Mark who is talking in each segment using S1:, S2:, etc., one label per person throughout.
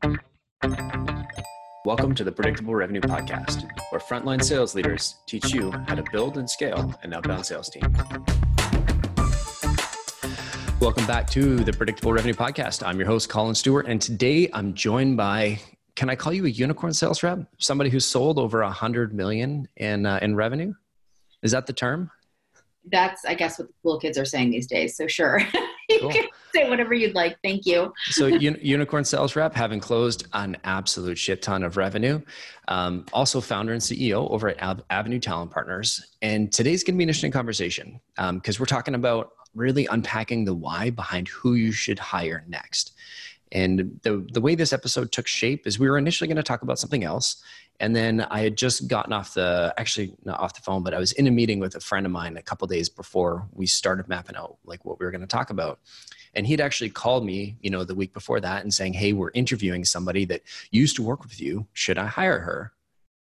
S1: Welcome to the Predictable Revenue Podcast, where frontline sales leaders teach you how to build and scale an outbound sales team. Welcome back to the Predictable Revenue Podcast. I'm your host, Colin Stewart, and today I'm joined by, can I call you a unicorn sales rep? Somebody who's sold over 100 million in revenue? Is that the term?
S2: That's, I guess, what the cool kids are saying these days. So sure, you
S1: Cool.
S2: can say whatever you'd like. Thank you.
S1: So unicorn sales rep, having closed an absolute shit ton of revenue. Also founder and CEO over at Avenue Talent Partners. And today's going to be an interesting conversation because we're talking about really unpacking the why behind who you should hire next. And the way this episode took shape is we were initially going to talk about something else. And then I had just gotten actually not off the phone, but I was in a meeting with a friend of mine a couple of days before we started mapping out like what we were going to talk about. And he'd actually called me, the week before that and saying, hey, we're interviewing somebody that used to work with you. Should I hire her?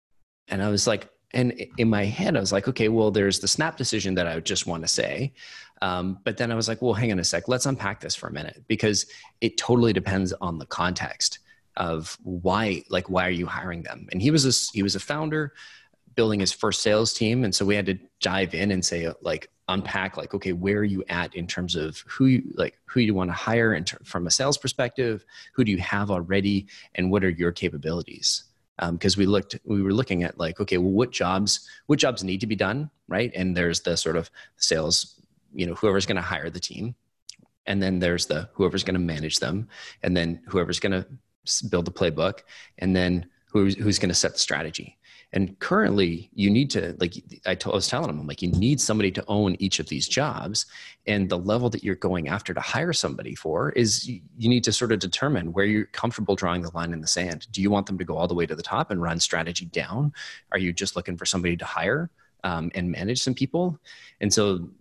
S1: And I was like, and in my head, I was like, okay, well, there's the snap decision that I would just want to say. But then I was like, well, hang on a sec. Let's unpack this for a minute because it totally depends on the context of why are you hiring them? And he was a founder building his first sales team. And so we had to dive in and say, unpack, okay, where are you at in terms of who you want to hire from a sales perspective? Who do you have already? And what are your capabilities? Because we were looking at okay, well, what jobs need to be done, right? And there's the sort of sales, whoever's going to hire the team. And then there's whoever's going to manage them. And then whoever's going to build the playbook. And then who's going to set the strategy. And currently you need to, I was telling him, you need somebody to own each of these jobs. And the level that you're going after to hire somebody for is you need to sort of determine where you're comfortable drawing the line in the sand. Do you want them to go all the way to the top and run strategy down? Are you just looking for somebody to hire and manage some people? And so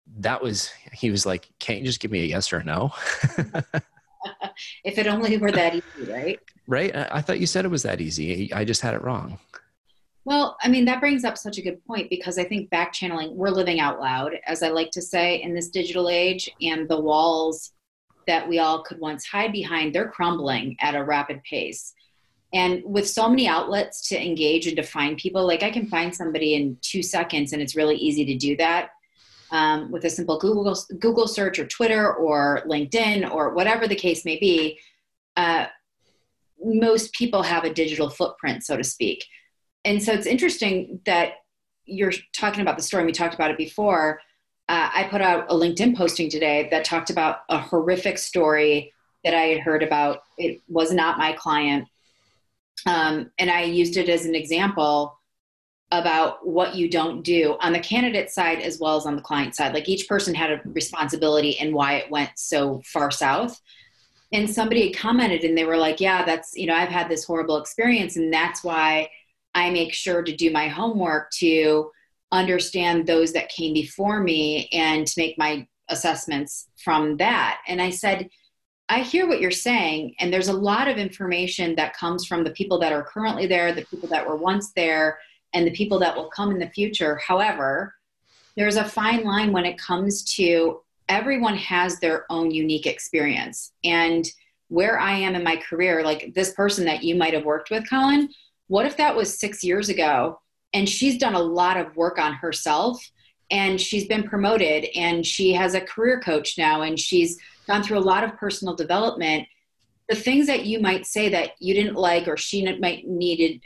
S1: he was like, can't you just give me a yes or a no?
S2: If it only were that easy, right?
S1: Right. I thought you said it was that easy. I just had it wrong.
S2: Well, I mean, that brings up such a good point because I think back channeling, we're living out loud, as I like to say, in this digital age, and the walls that we all could once hide behind, they're crumbling at a rapid pace. And with so many outlets to engage and to find people, I can find somebody in 2 seconds, and it's really easy to do that with a simple Google search or Twitter or LinkedIn or whatever the case may be. Most people have a digital footprint, so to speak. And so it's interesting that you're talking about the story. We talked about it before. I put out a LinkedIn posting today that talked about a horrific story that I had heard about. It was not my client. And I used it as an example about what you don't do on the candidate side as well as on the client side. Each person had a responsibility and why it went so far south. And somebody had commented and they were like, yeah, that's, I've had this horrible experience. And that's why I make sure to do my homework to understand those that came before me and to make my assessments from that. And I said, I hear what you're saying. And there's a lot of information that comes from the people that are currently there, the people that were once there, and the people that will come in the future. However, there's a fine line when it comes to everyone has their own unique experience. And where I am in my career, this person that you might have worked with, Colin, what if that was 6 years ago and she's done a lot of work on herself and she's been promoted and she has a career coach now and she's gone through a lot of personal development. The things that you might say that you didn't like, or she might need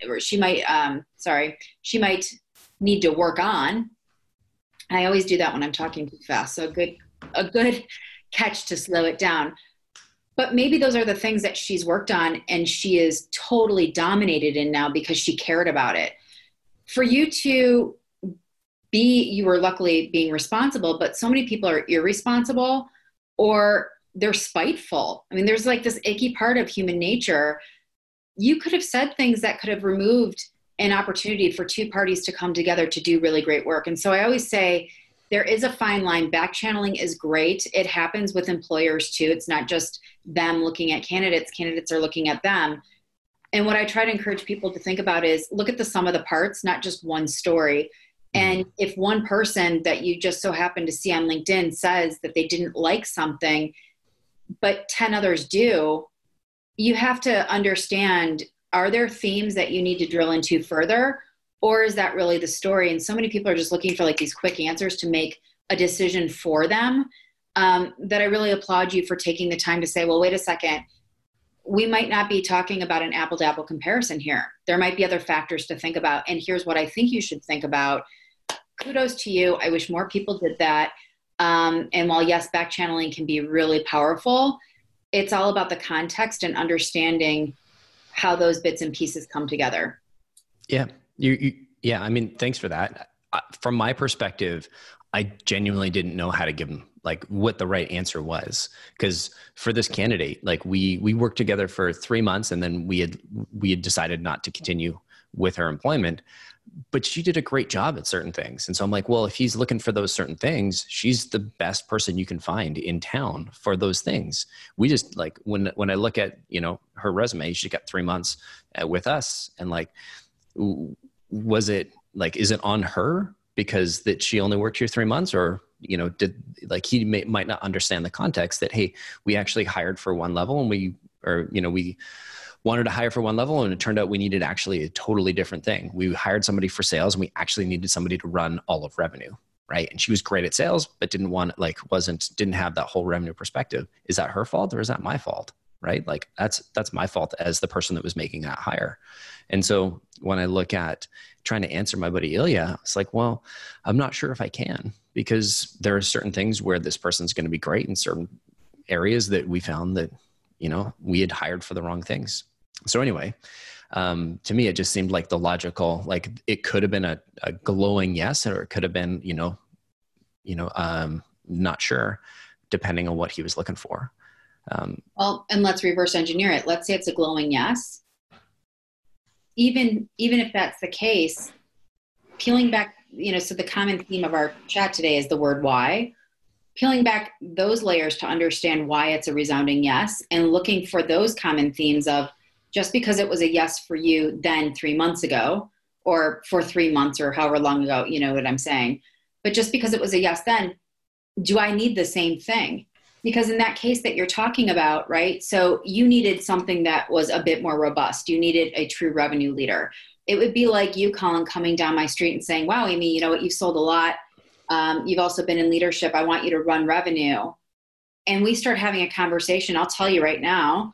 S2: to work on. I always do that when I'm talking too fast. So a good catch to slow it down. But maybe those are the things that she's worked on and she is totally dominated in now because she cared about it. For you to you were luckily being responsible, but so many people are irresponsible or they're spiteful. I mean, there's this icky part of human nature. You could have said things that could have removed an opportunity for two parties to come together to do really great work. And so I always say, there is a fine line. Back channeling is great. It happens with employers too. It's not just them looking at candidates. Candidates are looking at them. And what I try to encourage people to think about is look at the sum of the parts, not just one story. And if one person that you just so happen to see on LinkedIn says that they didn't like something, but 10 others do, you have to understand, are there themes that you need to drill into further? Or is that really the story? And so many people are just looking for like these quick answers to make a decision for them, that I really applaud you for taking the time to say, well, wait a second, we might not be talking about an apple to apple comparison here. There might be other factors to think about. And here's what I think you should think about. Kudos to you. I wish more people did that. And while yes, back channeling can be really powerful, it's all about the context and understanding how those bits and pieces come together.
S1: Yeah. Yeah. I mean, thanks for that. From my perspective, I genuinely didn't know how to give them like what the right answer was. Cause for this candidate, like we worked together for 3 months and then we had decided not to continue with her employment, but she did a great job at certain things. And so I'm like, well, if he's looking for those certain things, she's the best person you can find in town for those things. We just like, when I look at, her resume, she got 3 months with us, and like, was it like, is it on her because that she only worked here 3 months, or, did like, might not understand the context that, hey, we actually hired for one level and we wanted to hire for one level, and it turned out we needed actually a totally different thing. We hired somebody for sales and we actually needed somebody to run all of revenue. Right. And she was great at sales, but didn't have that whole revenue perspective. Is that her fault or is that my fault? Right. Like that's my fault as the person that was making that hire. And so when I look at trying to answer my buddy Ilya, it's like, well, I'm not sure if I can, because there are certain things where this person's going to be great in certain areas that we found that, we had hired for the wrong things. So anyway, to me, it just seemed like the logical, like it could have been a glowing yes, or it could have been, not sure, depending on what he was looking for.
S2: Well, and let's reverse engineer it. Let's say it's a glowing yes. Even if that's the case, peeling back, so the common theme of our chat today is the word why. Peeling back those layers to understand why it's a resounding yes, and looking for those common themes of, just because it was a yes for you then 3 months ago, or for 3 months or however long ago, you know what I'm saying? But just because it was a yes then, do I need the same thing? Because in that case that you're talking about, right? So you needed something that was a bit more robust. You needed a true revenue leader. It would be like you, Colin, coming down my street and saying, wow, Amy, you know what? You've sold a lot. You've also been in leadership. I want you to run revenue. And we start having a conversation. I'll tell you right now,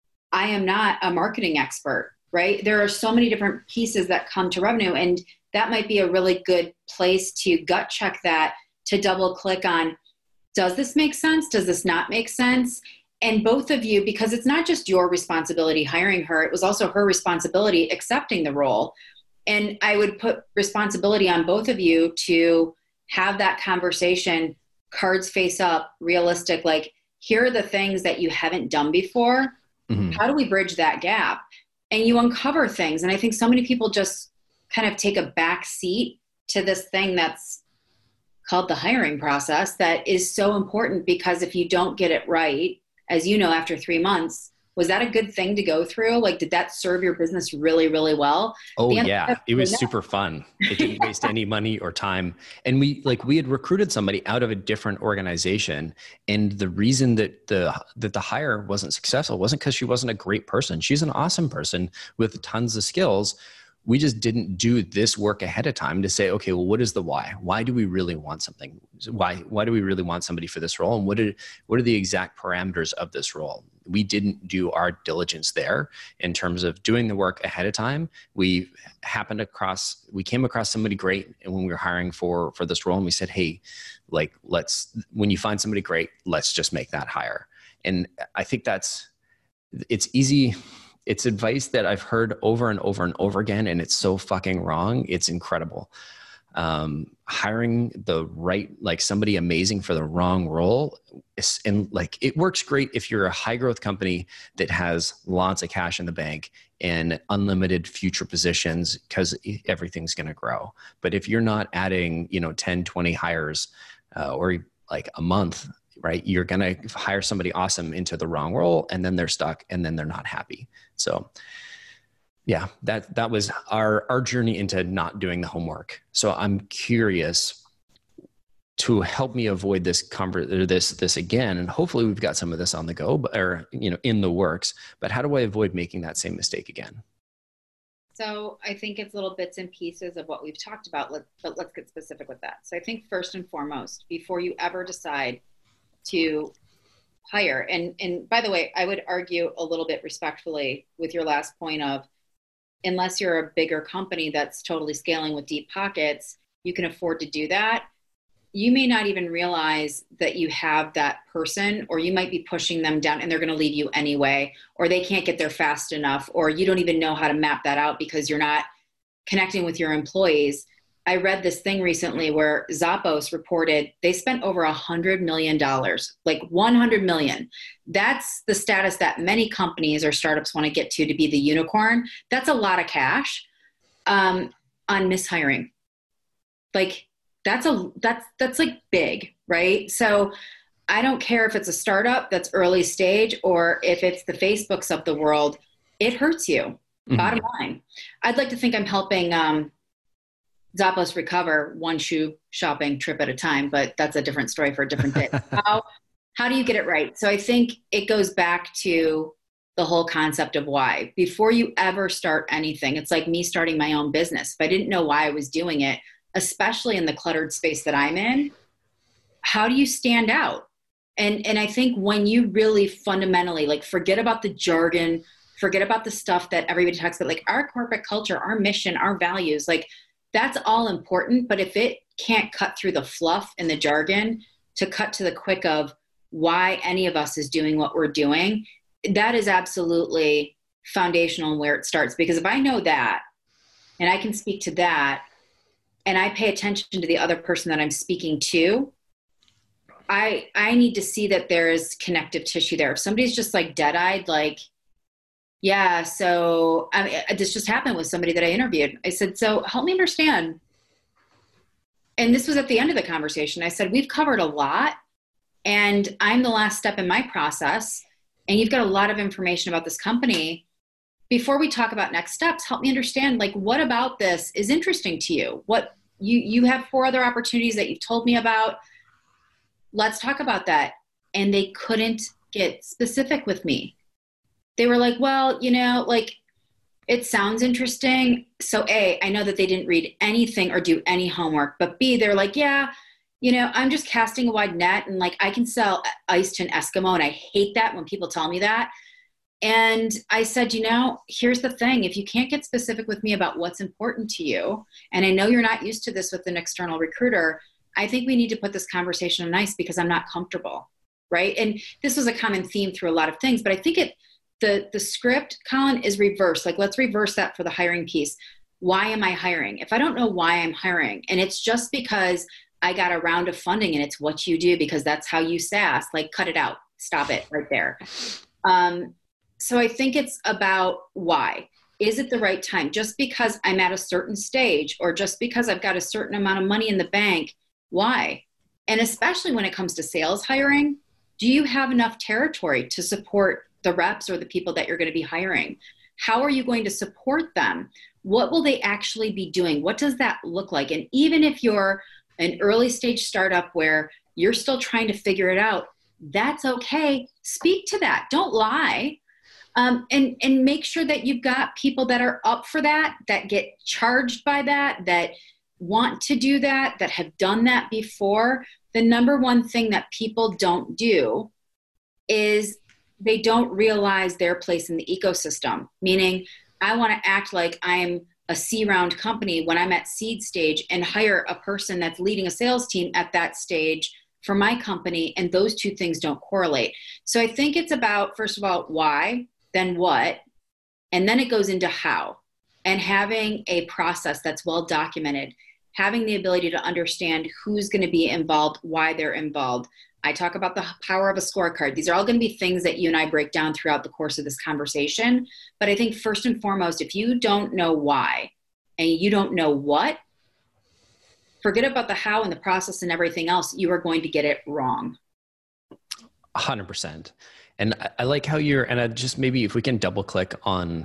S2: I am not a marketing expert, right? There are so many different pieces that come to revenue, and that might be a really good place to gut check that, to double click on, does this make sense? Does this not make sense? And both of you, because it's not just your responsibility hiring her, it was also her responsibility accepting the role. And I would put responsibility on both of you to have that conversation, cards face up, realistic, like, here are the things that you haven't done before. Mm-hmm. How do we bridge that gap? And you uncover things. And I think so many people just kind of take a back seat to this thing that's called the hiring process, that is so important, because if you don't get it right, as you know, after 3 months, was that a good thing to go through? Like, did that serve your business really, really well?
S1: Oh yeah. It was super fun. It didn't waste any money or time. And we had recruited somebody out of a different organization. And the reason that the hire wasn't successful wasn't because she wasn't a great person. She's an awesome person with tons of skills. We just didn't do this work ahead of time to say, okay, well, what is the why? Why do we really want something? Why do we really want somebody for this role? And what are the exact parameters of this role? We didn't do our diligence there in terms of doing the work ahead of time. We came across somebody great, and when we were hiring for this role, and we said, hey, like, when you find somebody great, let's just make that hire. And I think it's easy. It's advice that I've heard over and over and over again, and it's so fucking wrong. It's incredible. Hiring the right, like, somebody amazing for the wrong role, and like, it works great if you're a high growth company that has lots of cash in the bank and unlimited future positions, because everything's going to grow. But if you're not adding, 10, 20 hires, or like a month, right, you're going to hire somebody awesome into the wrong role, and then they're stuck, and then they're not happy. So yeah, that was our journey into not doing the homework. So I'm curious, to help me avoid this again, and hopefully we've got some of this on the go, or in the works, but how do I avoid making that same mistake again?
S2: So I think it's little bits and pieces of what we've talked about, but let's get specific with that. So I think first and foremost, before you ever decide to hire, and by the way, I would argue a little bit respectfully with your last point of, unless you're a bigger company that's totally scaling with deep pockets, you can afford to do that. You may not even realize that you have that person, or you might be pushing them down and they're going to leave you anyway, or they can't get there fast enough, or you don't even know how to map that out because you're not connecting with your employees. I read this thing recently where Zappos reported they spent over $100 million, like 100 million. That's the status that many companies or startups want to get to be the unicorn. That's a lot of cash on mishiring. Like, that's like big, right? So I don't care if it's a startup that's early stage or if it's the Facebooks of the world, it hurts you. Mm-hmm. Bottom line. I'd like to think I'm helping Zappos recover one shoe shopping trip at a time, but that's a different story for a different day. How do you get it right? So I think it goes back to the whole concept of why. Before you ever start anything, it's like me starting my own business. If I didn't know why I was doing it, especially in the cluttered space that I'm in, how do you stand out? And I think when you really fundamentally, like, forget about the jargon, forget about the stuff that everybody talks about, like our corporate culture, our mission, our values, like that's all important. But if it can't cut through the fluff and the jargon to cut to the quick of why any of us is doing what we're doing, that is absolutely foundational where it starts. Because if I know that, and I can speak to that, and I pay attention to the other person that I'm speaking to, I need to see that there is connective tissue there. If somebody's just like dead-eyed, like, yeah, so this just happened with somebody that I interviewed. I said, so help me understand. And this was at the end of the conversation. I said, we've covered a lot, and I'm the last step in my process, and you've got a lot of information about this company. Before we talk about next steps, help me understand, like, what about this is interesting to you? What you have 4 other opportunities that you've told me about. Let's talk about that. And they couldn't get specific with me. They were like, well, like, it sounds interesting. So A, I know that they didn't read anything or do any homework, but B, they're like, yeah, I'm just casting a wide net, and like, I can sell ice to an Eskimo. And I hate that when people tell me that. And I said, here's the thing. If you can't get specific with me about what's important to you, and I know you're not used to this with an external recruiter, I think we need to put this conversation on ice because I'm not comfortable, right? And this was a common theme through a lot of things, but I think the script, Colin, is reversed. Like, let's reverse that for the hiring piece. Why am I hiring? If I don't know why I'm hiring, and it's just because I got a round of funding and it's what you do because that's how you SaaS, like, cut it out. Stop it right there. So I think it's about why. Is it the right time? Just because I'm at a certain stage, or just because I've got a certain amount of money in the bank, why? And especially when it comes to sales hiring, do you have enough territory to support the reps or the people that you're going to be hiring? How are you going to support them? What will they actually be doing? What does that look like? And even if you're an early stage startup where you're still trying to figure it out, that's okay. Speak to that. Don't lie. And make sure that you've got people that are up for that get charged by that want to do that have done that before. The number one thing that people don't do is they don't realize their place in the ecosystem. Meaning, I want to act like I'm a C-round company when I'm at seed stage and hire a person that's leading a sales team at that stage for my company, and those two things don't correlate. So I think it's about, first of all, why, then what, and then it goes into how. And having a process that's well documented, having the ability to understand who's going to be involved, why they're involved. I talk about the power of a scorecard. These are all going to be things that you and I break down throughout the course of this conversation. But I think first and foremost, if you don't know why and you don't know what, forget about the how and the process and everything else. You are going to get it wrong.
S1: 100%. And I like how and I just, maybe if we can double click on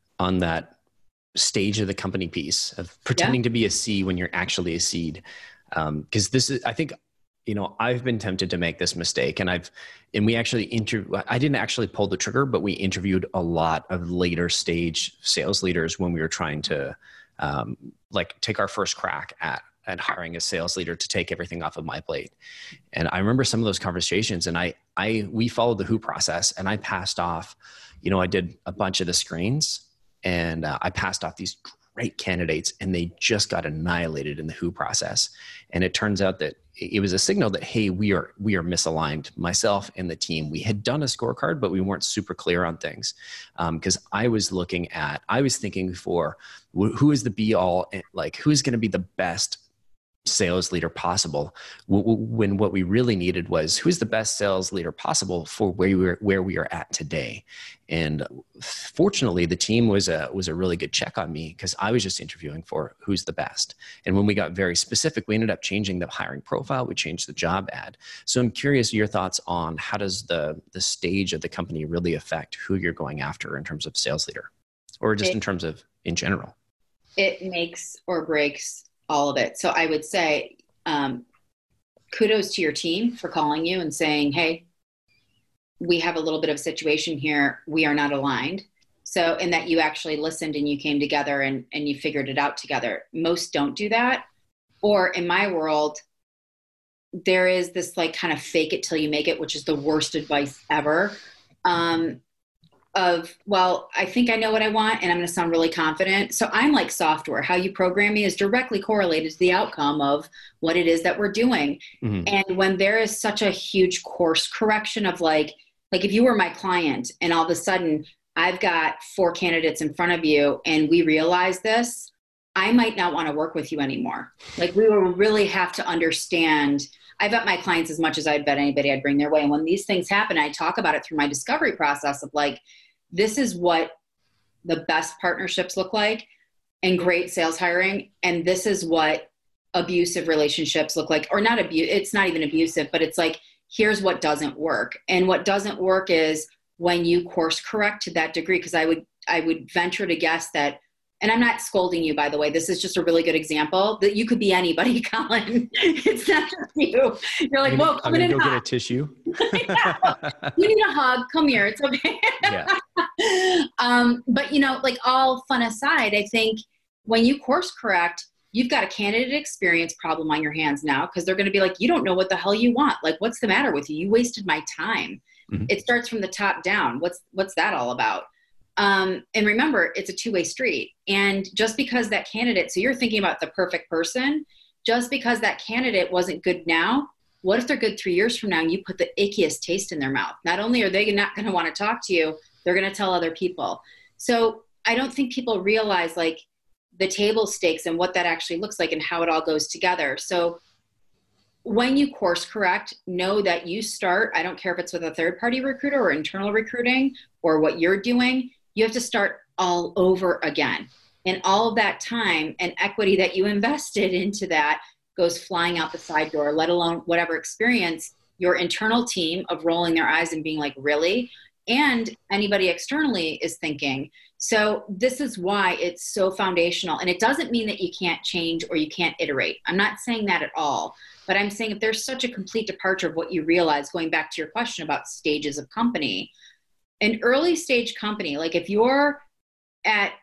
S1: that stage of the company piece of pretending to be a C when you're actually a seed. Because this is, I think, I've been tempted to make this mistake, and we actually I didn't actually pull the trigger, but we interviewed a lot of later stage sales leaders when we were trying to take our first crack at hiring a sales leader to take everything off of my plate. And I remember some of those conversations, and we followed the Who process, and I passed off, I did a bunch of the screens, and I passed off these great candidates, and they just got annihilated in the Who process. And it turns out that it was a signal that, hey, we are misaligned. Myself and the team, we had done a scorecard, but we weren't super clear on things. Because I was thinking for who is the be all, like who's going to be the best sales leader possible, when what we really needed was who's the best sales leader possible for where we are at today. And fortunately, the team was a really good check on me, because I was just interviewing for who's the best. And when we got very specific, we ended up changing the hiring profile. We changed the job ad. So I'm curious your thoughts on how does the stage of the company really affect who you're going after in terms of sales leader, or just in terms of in general?
S2: It makes or breaks all of it. So I would say, kudos to your team for calling you and saying, hey, we have a little bit of a situation here. We are not aligned. So, and that you actually listened and you came together and you figured it out together. Most don't do that. Or in my world, there is this like kind of fake it till you make it, which is the worst advice ever. Well, I think I know what I want and I'm going to sound really confident. So I'm like software. How you program me is directly correlated to the outcome of what it is that we're doing. Mm-hmm. And when there is such a huge course correction of like if you were my client and all of a sudden I've got 4 candidates in front of you and we realize this, I might not want to work with you anymore. Like we will really have to understand. I vet my clients as much as I'd bet anybody I'd bring their way. And when these things happen, I talk about it through my discovery process of like, this is what the best partnerships look like and great sales hiring. And this is what abusive relationships look like, or not it's not even abusive, but it's like, here's what doesn't work. And what doesn't work is when you course correct to that degree. Cause I would venture to guess that, and I'm not scolding you, by the way, this is just a really good example that you could be anybody, Colin. It's not just you. You're like, whoa, come in and
S1: go get a tissue.
S2: You need a hug. Come here. It's okay. Yeah. But like all fun aside, I think when you course correct, you've got a candidate experience problem on your hands now, because they're going to be like, you don't know what the hell you want. Like, what's the matter with you? You wasted my time. Mm-hmm. It starts from the top down. What's that all about? And remember, it's a two-way street. And just because that candidate, so you're thinking about the perfect person, just because that candidate wasn't good now, what if they're good 3 years from now and you put the ickiest taste in their mouth? Not only are they not going to want to talk to you, they're going to tell other people. So I don't think people realize like the table stakes and what that actually looks like and how it all goes together. So when you course correct, know that you start, I don't care if it's with a third-party recruiter or internal recruiting or what you're doing, you have to start all over again. And all of that time and equity that you invested into that goes flying out the side door, let alone whatever experience your internal team of rolling their eyes and being like, really? And anybody externally is thinking. So this is why it's so foundational. And it doesn't mean that you can't change or you can't iterate. I'm not saying that at all. But I'm saying if there's such a complete departure of what you realize, going back to your question about stages of company, an early stage company, like if you're at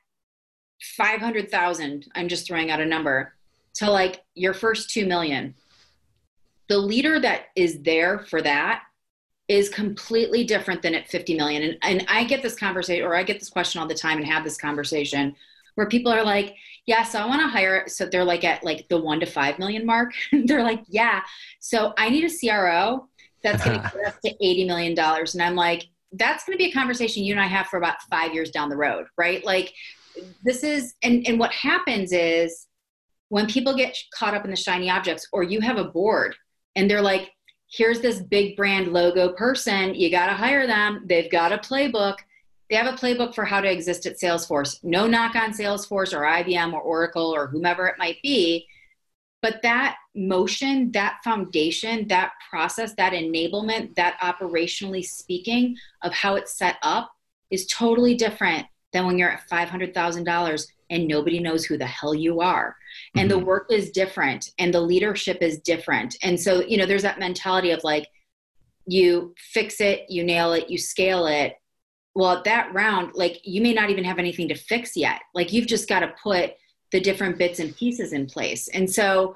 S2: 500,000, I'm just throwing out a number, to like your first 2 million, the leader that is there for that is completely different than at 50 million. And I get this conversation, or I get this question all the time and have this conversation where people are like, yeah, so I want to hire. So they're like at like the 1 to 5 million mark. They're like, yeah, so I need a CRO that's going to get us to $80 million. And I'm like, that's going to be a conversation you and I have for about 5 years down the road, right? Like this is, and what happens is when people get caught up in the shiny objects, or you have a board and they're like, here's this big brand logo person, you got to hire them. They've got a playbook. They have a playbook for how to exist at Salesforce. No knock on Salesforce or IBM or Oracle or whomever it might be. But that motion, that foundation, that process, that enablement, that operationally speaking of how it's set up is totally different than when you're at $500,000 and nobody knows who the hell you are. And the work is different and the leadership is different. And so, you know, there's that mentality of like, you fix it, you nail it, you scale it. Well, at that round, like you may not even have anything to fix yet. Like you've just got to put the different bits and pieces in place. And so,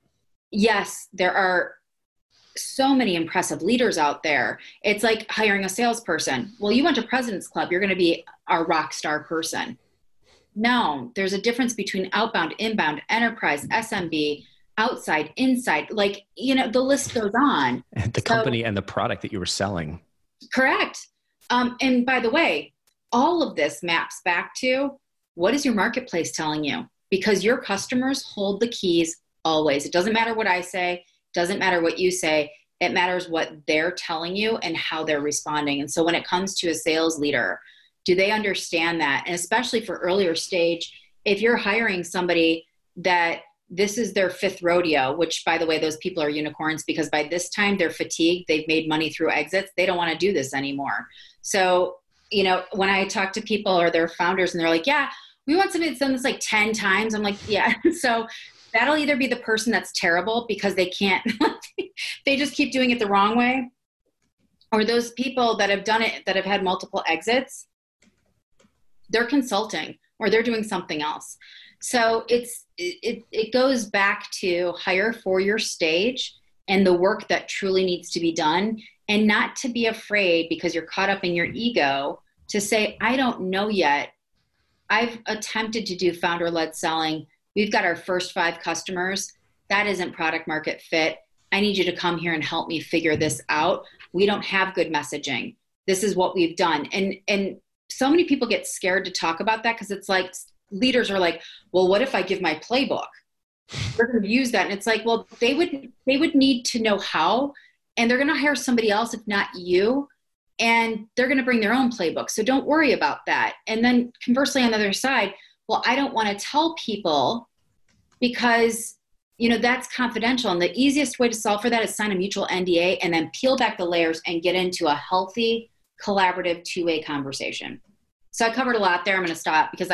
S2: yes, there are so many impressive leaders out there. It's like hiring a salesperson. Well, you went to President's Club, you're going to be our rock star person. No, there's a difference between outbound, inbound, enterprise, SMB, outside, inside, like, you know, the list goes on.
S1: And the company and the product that you were selling.
S2: Correct. And by the way, all of this maps back to what is your marketplace telling you? Because your customers hold the keys always. It doesn't matter what I say, doesn't matter what you say. It matters what they're telling you and how they're responding. And so when it comes to a sales leader, do they understand that? And especially for earlier stage, if you're hiring somebody that this is their fifth rodeo, which by the way, those people are unicorns because by this time they're fatigued, they've made money through exits, they don't want to do this anymore. So, you know, when I talk to people or their founders and they're like, yeah, we want somebody that's done this like 10 times. I'm like, yeah. So that'll either be the person that's terrible because they can't, they just keep doing it the wrong way. Or those people that have done it, that have had multiple exits, they're consulting or they're doing something else. So it goes back to hire for your stage and the work that truly needs to be done, and not to be afraid because you're caught up in your ego to say, I don't know yet. I've attempted to do founder-led selling. We've got our first 5 customers. That isn't product market fit. I need you to come here and help me figure this out. We don't have good messaging. This is what we've done. And so many people get scared to talk about that because it's like leaders are like, well, what if I give my playbook? They're going to use that. And it's like, well, they would need to know how, and they're going to hire somebody else, if not you, and they're going to bring their own playbook. So don't worry about that. And then conversely on the other side, well, I don't want to tell people because, you know, that's confidential. And the easiest way to solve for that is sign a mutual NDA and then peel back the layers and get into a healthy, collaborative, two-way conversation. So I covered a lot there. I'm going to stop because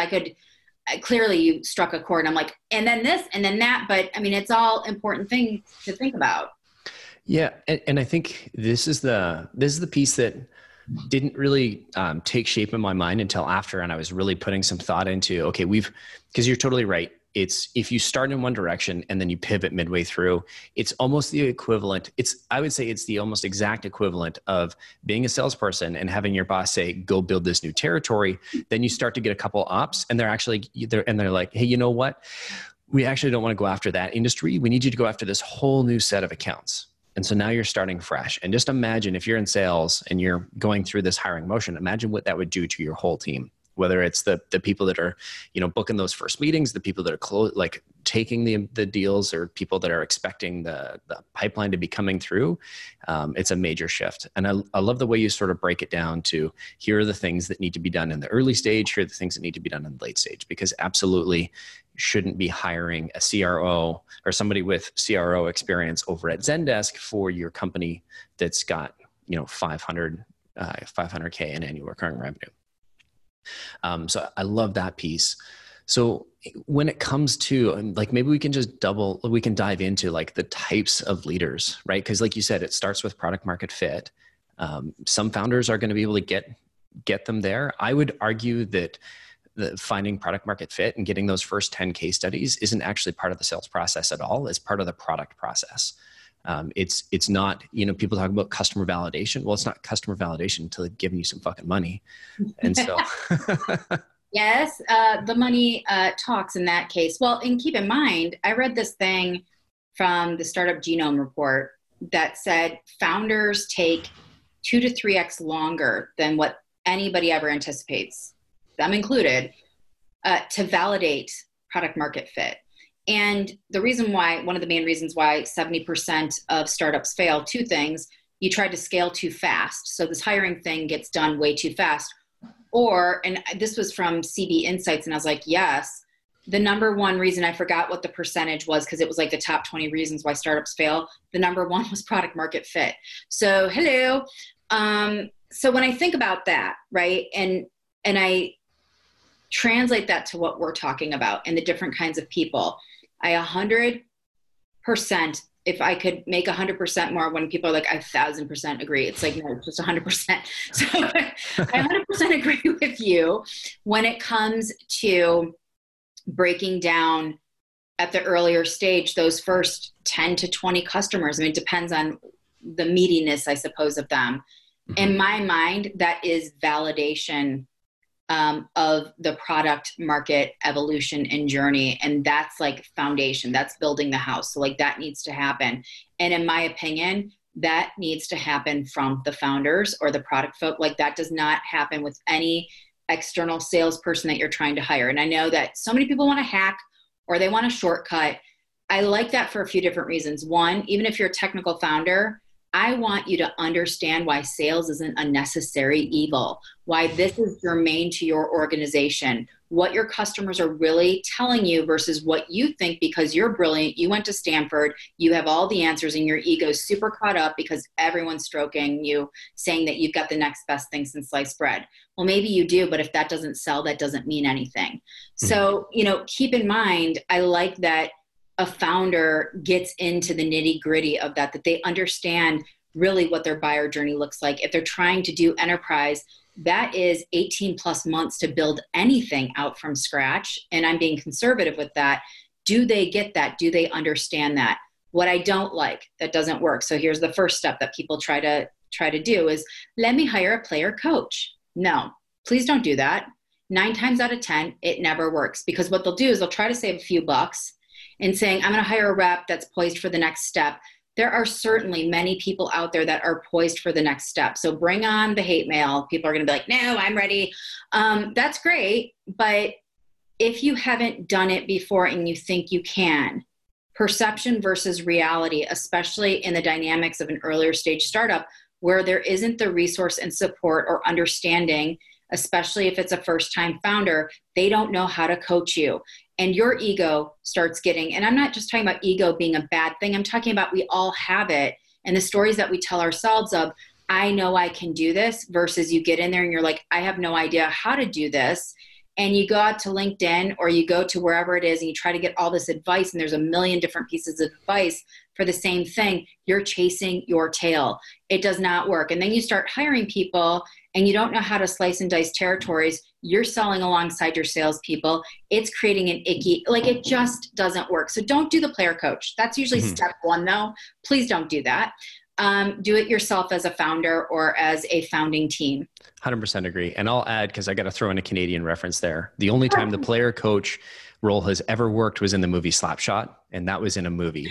S2: clearly you struck a chord. I'm like, and then this and then that. But I mean, it's all important things to think about.
S1: Yeah. And I think this is the piece that didn't really take shape in my mind until after. And I was really putting some thought into, okay, because you're totally right. It's if you start in one direction and then you pivot midway through, it's almost the equivalent. I would say it's the almost exact equivalent of being a salesperson and having your boss say, go build this new territory. Then you start to get a couple ops and they're like, hey, you know what? We actually don't want to go after that industry. We need you to go after this whole new set of accounts. And so now you're starting fresh. And just imagine if you're in sales and you're going through this hiring motion, imagine what that would do to your whole team. Whether it's the people that are, you know, booking those first meetings, the people that are taking the deals, or people that are expecting the pipeline to be coming through, it's a major shift. And I love the way you sort of break it down to here are the things that need to be done in the early stage, here are the things that need to be done in the late stage, because absolutely shouldn't be hiring a CRO or somebody with CRO experience over at Zendesk for your company that's got, you know, 500K in annual recurring revenue. So I love that piece. So when it comes to like, maybe we can dive into like the types of leaders, right? Because like you said, it starts with product market fit. Some founders are going to be able to get them there. I would argue that finding product market fit and getting those first 10 case studies isn't actually part of the sales process at all. It's part of the product process. It's not, you know, people talk about customer validation. Well, it's not customer validation until they've given you some fucking money. And so.
S2: Yes, the money talks in that case. Well, and keep in mind, I read this thing from the Startup Genome Report that said founders take 2 to 3x longer than what anybody ever anticipates, them included, to validate product market fit. And the reason why, one of the main reasons why 70% of startups fail, 2 things: you tried to scale too fast. So this hiring thing gets done way too fast. And this was from CB Insights, and I was like, yes, the number one reason, I forgot what the percentage was because it was like the top 20 reasons why startups fail. The number one was product market fit. So hello. So when I think about that, right, and I translate that to what we're talking about and the different kinds of people. I 100%, if I could make 100% more, when people are like, I 1,000% agree. It's like, no, it's just 100%. So I 100% agree with you when it comes to breaking down at the earlier stage, those first 10 to 20 customers. I mean, it depends on the meatiness, I suppose, of them. Mm-hmm. In my mind, that is validation of the product market evolution and journey. And that's like foundation, that's building the house. So like that needs to happen. And in my opinion, that needs to happen from the founders or the product folk. Like that does not happen with any external salesperson that you're trying to hire. And I know that so many people want to hack or they want a shortcut. I like that for a few different reasons. One, even if you're a technical founder, I want you to understand why sales isn't a necessary evil, why this is germane to your organization, what your customers are really telling you versus what you think because you're brilliant, you went to Stanford, you have all the answers and your ego's super caught up because everyone's stroking you, saying that you've got the next best thing since sliced bread. Well, maybe you do, but if that doesn't sell, that doesn't mean anything. Mm-hmm. So, keep in mind, I like that a founder gets into the nitty gritty of that they understand really what their buyer journey looks like. If they're trying to do enterprise, that is 18 plus months to build anything out from scratch. And I'm being conservative with that. Do they get that? Do they understand that? What I don't like, that doesn't work. So here's the first step that people try to do is, let me hire a player coach. No, please don't do that. 9 times out of 10, it never works, because what they'll do is they'll try to save a few bucks and saying, I'm going to hire a rep that's poised for the next step. There are certainly many people out there that are poised for the next step. So bring on the hate mail. People are going to be like, no, I'm ready. That's great. But if you haven't done it before and you think you can, perception versus reality, especially in the dynamics of an earlier stage startup where there isn't the resource and support or understanding, especially if it's a first-time founder, they don't know how to coach you. And your ego starts getting, and I'm not just talking about ego being a bad thing, I'm talking about we all have it. And the stories that we tell ourselves of, I know I can do this, versus you get in there and you're like, I have no idea how to do this. And you go out to LinkedIn or you go to wherever it is and you try to get all this advice, and there's a million different pieces of advice for the same thing. You're chasing your tail. It does not work. And then you start hiring people and you don't know how to slice and dice territories. You're selling alongside your salespeople. It's creating an icky, like it just doesn't work. So don't do the player coach. That's usually step one though. Please don't do that. Do it yourself as a founder or as a founding team.
S1: 100% agree. And I'll add, because I got to throw in a Canadian reference there. The only time the player coach role has ever worked was in the movie Slapshot. And that was in a movie.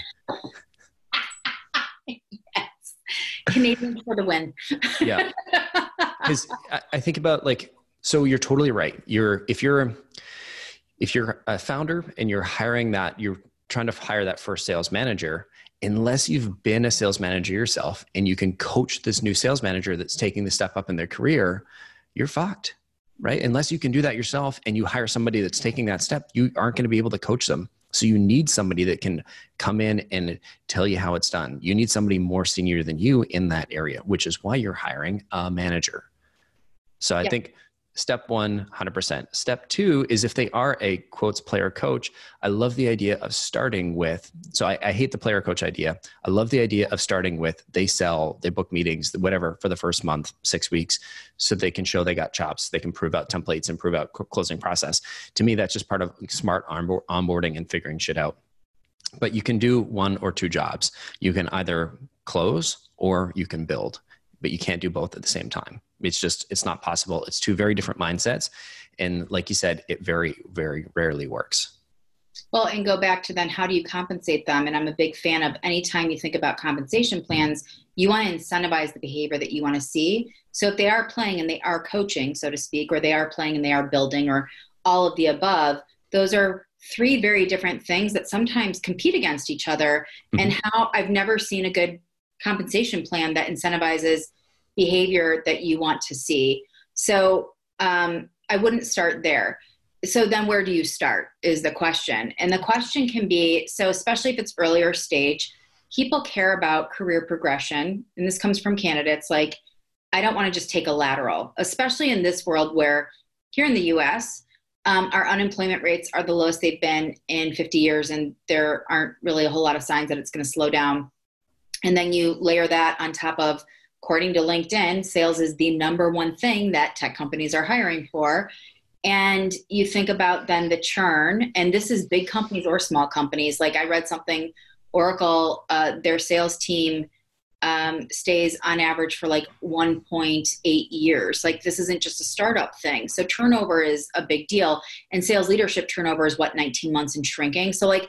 S2: Yes. Canadian for the win.
S1: Yeah. Because I think about so you're totally right. If you're a founder and you're trying to hire that first sales manager, unless you've been a sales manager yourself and you can coach this new sales manager that's taking the step up in their career, you're fucked, right? Unless you can do that yourself and you hire somebody that's taking that step, you aren't going to be able to coach them. So you need somebody that can come in and tell you how it's done. You need somebody more senior than you in that area, which is why you're hiring a manager. So I think step one, 100%. Step two is if they are a quotes player coach, I love the idea of starting with, so I hate the player coach idea. I love the idea of starting with, they sell, they book meetings, whatever, for the first month, 6 weeks, so they can show they got chops, they can prove out templates and prove out closing process. To me, that's just part of smart onboarding and figuring shit out. But you can do 1 or 2 jobs. You can either close or you can build, but you can't do both at the same time. It's not possible. It's 2 very different mindsets. And like you said, it very, very rarely works.
S2: Well, and go back to then, how do you compensate them? And I'm a big fan of, anytime you think about compensation plans, you want to incentivize the behavior that you want to see. So if they are playing and they are coaching, so to speak, or they are playing and they are building, or all of the above, those are 3 very different things that sometimes compete against each other. Mm-hmm. And how I've never seen a good compensation plan that incentivizes behavior that you want to see. So I wouldn't start there. So then where do you start is the question. And the question can be, so especially if it's earlier stage, people care about career progression. And this comes from candidates. Like, I don't want to just take a lateral, especially in this world where here in the US, Our unemployment rates are the lowest they've been in 50 years, and there aren't really a whole lot of signs that it's going to slow down. And then you layer that on top of, according to LinkedIn, sales is the number one thing that tech companies are hiring for. And you think about then the churn, and this is big companies or small companies. Like I read something, Oracle, their sales team stays on average for like 1.8 years. Like this isn't just a startup thing. So turnover is a big deal. And sales leadership turnover is 19 months and shrinking. So like,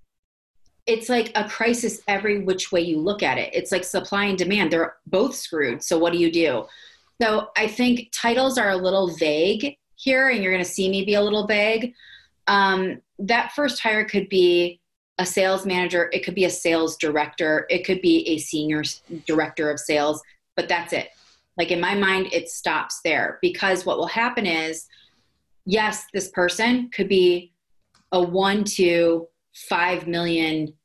S2: it's like a crisis every which way you look at it. It's like supply and demand. They're both screwed. So what do you do? So I think titles are a little vague here, and you're going to see me be a little vague. That first hire could be a sales manager. It could be a sales director. It could be a senior director of sales, but that's it. Like in my mind, it stops there, because what will happen is, yes, this person could be a $1 to $5 million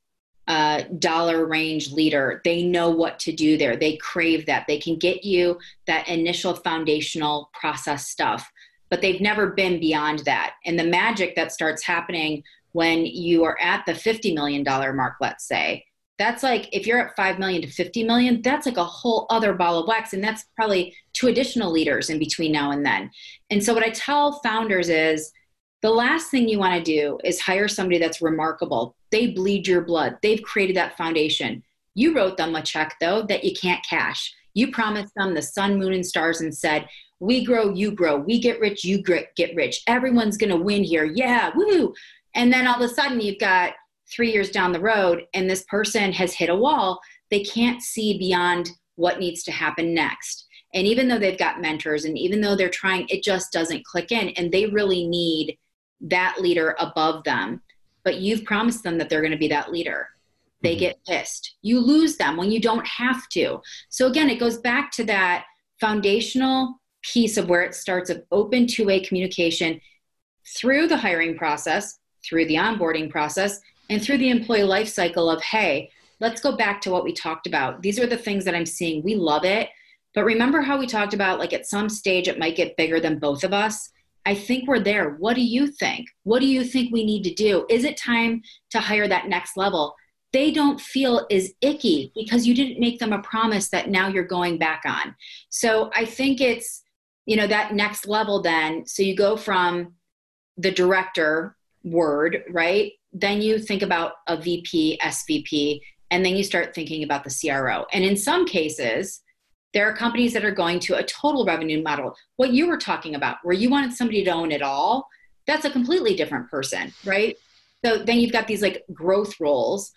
S2: dollar range leader. They know what to do there. They crave that. They can get you that initial foundational process stuff, but they've never been beyond that. And the magic that starts happening when you are at the $50 million mark, let's say, that's like, if you're at 5 million to 50 million, that's like a whole other ball of wax. And that's probably 2 additional leaders in between now and then. And so what I tell founders is, the last thing you want to do is hire somebody that's remarkable. They bleed your blood. They've created that foundation. You wrote them a check, though, that you can't cash. You promised them the sun, moon, and stars and said, we grow, you grow. We get rich, you get rich. Everyone's going to win here. Yeah, woo! And then all of a sudden you've got 3 years down the road and this person has hit a wall. They can't see beyond what needs to happen next. And even though they've got mentors and even though they're trying, it just doesn't click in, and they really need that leader above them. But you've promised them that they're going to be that leader. They get pissed. You lose them when you don't have to. So again, it goes back to that foundational piece of where it starts of open two-way communication through the hiring process, through the onboarding process, and through the employee life cycle of, hey, let's go back to what we talked about. These are the things that I'm seeing. We love it. But remember how we talked about, like, at some stage it might get bigger than both of us? I think we're there. What do you think? What do you think we need to do? Is it time to hire that next level? They don't feel as icky because you didn't make them a promise that now you're going back on. So I think it's, that next level then. So you go from the director word, right? Then you think about a VP, SVP, and then you start thinking about the CRO. And in some cases, there are companies that are going to a total revenue model. What you were talking about, where you wanted somebody to own it all, that's a completely different person, right? So then you've got these like growth roles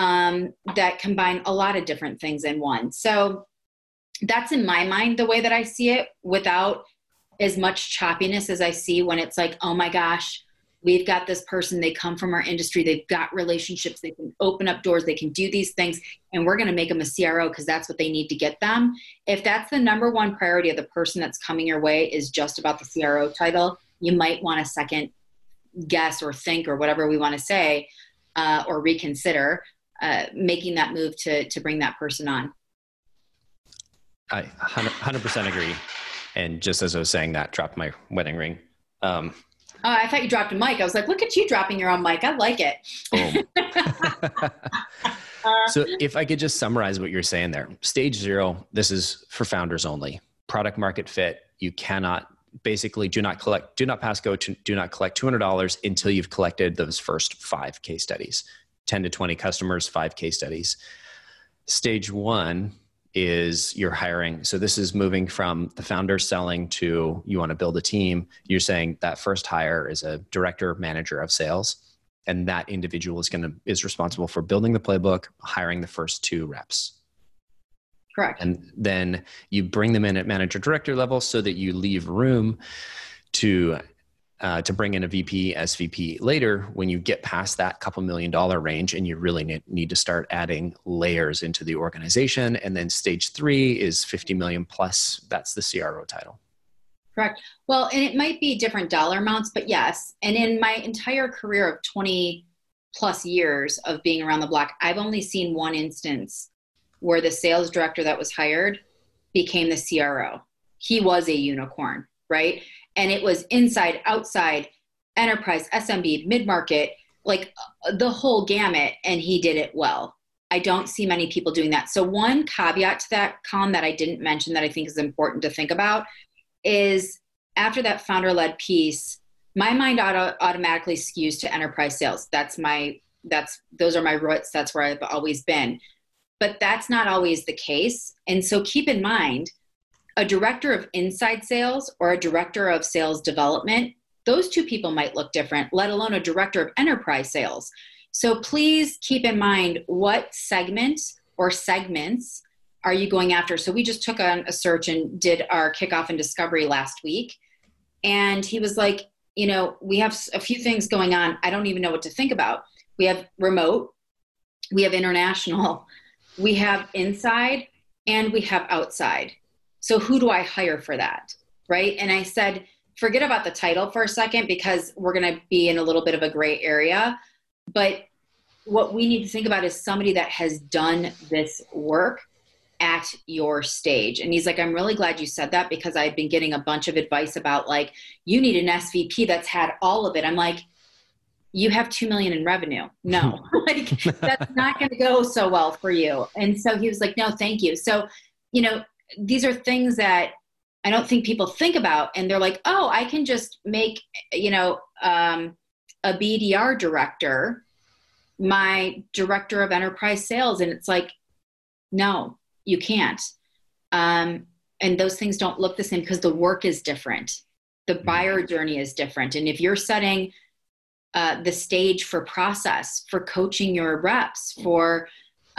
S2: that combine a lot of different things in one. So that's, in my mind, the way that I see it, without as much choppiness as I see when it's like, oh my gosh, we've got this person, they come from our industry, they've got relationships, they can open up doors, they can do these things, and we're going to make them a CRO because that's what they need to get them. If that's the number one priority of the person that's coming your way is just about the CRO title, you might want to second guess or think, or whatever we want to say, or reconsider making that move to bring that person on.
S1: I 100% agree. And just as I was saying that, dropped my wedding ring.
S2: I thought you dropped a mic. I was like, look at you dropping your own mic. I like it.
S1: So if I could just summarize what you're saying there, stage 0, this is for founders only. Product market fit. You cannot, basically do not pass go, do not collect $200 until you've collected those first 5 case studies, 10 to 20 customers, 5 case studies. Stage 1 is you're hiring. So this is moving from the founder selling to you want to build a team. You're saying that first hire is a director, manager of sales, and that individual is responsible for building the playbook, hiring the first 2 reps.
S2: Correct.
S1: And then you bring them in at manager director level so that you leave room to bring in a VP, SVP later when you get past that couple $1 million range and you really need to start adding layers into the organization. And then stage 3 is 50 million plus. That's the CRO title.
S2: Correct. Well, and it might be different dollar amounts, but yes. And in my entire career of 20 plus years of being around the block, I've only seen one instance where the sales director that was hired became the CRO. He was a unicorn, right? And it was inside, outside, enterprise, SMB, mid-market, like the whole gamut, and he did it well. I don't see many people doing that. So one caveat to that, Colin, that I didn't mention that I think is important to think about is after that founder-led piece, my mind automatically skews to enterprise sales. Those are my roots. That's where I've always been. But that's not always the case. And so keep in mind, a director of inside sales or a director of sales development, those two people might look different, let alone a director of enterprise sales. So please keep in mind what segment or segments are you going after. So we just took on a search and did our kickoff and discovery last week. And he was like, we have a few things going on. I don't even know what to think about. We have remote, we have international, we have inside, and we have outside. So who do I hire for that? Right. And I said, forget about the title for a second, because we're going to be in a little bit of a gray area. But what we need to think about is somebody that has done this work at your stage. And he's like, I'm really glad you said that, because I've been getting a bunch of advice about like, you need an SVP that's had all of it. I'm like, you have 2 million in revenue. No, like that's not going to go so well for you. And so he was like, no, thank you. So, these are things that I don't think people think about. And they're like, oh, I can just make, a BDR director my director of enterprise sales. And it's like, no, you can't. And those things don't look the same because the work is different. The buyer journey is different. And if you're setting the stage for process, for coaching your reps, for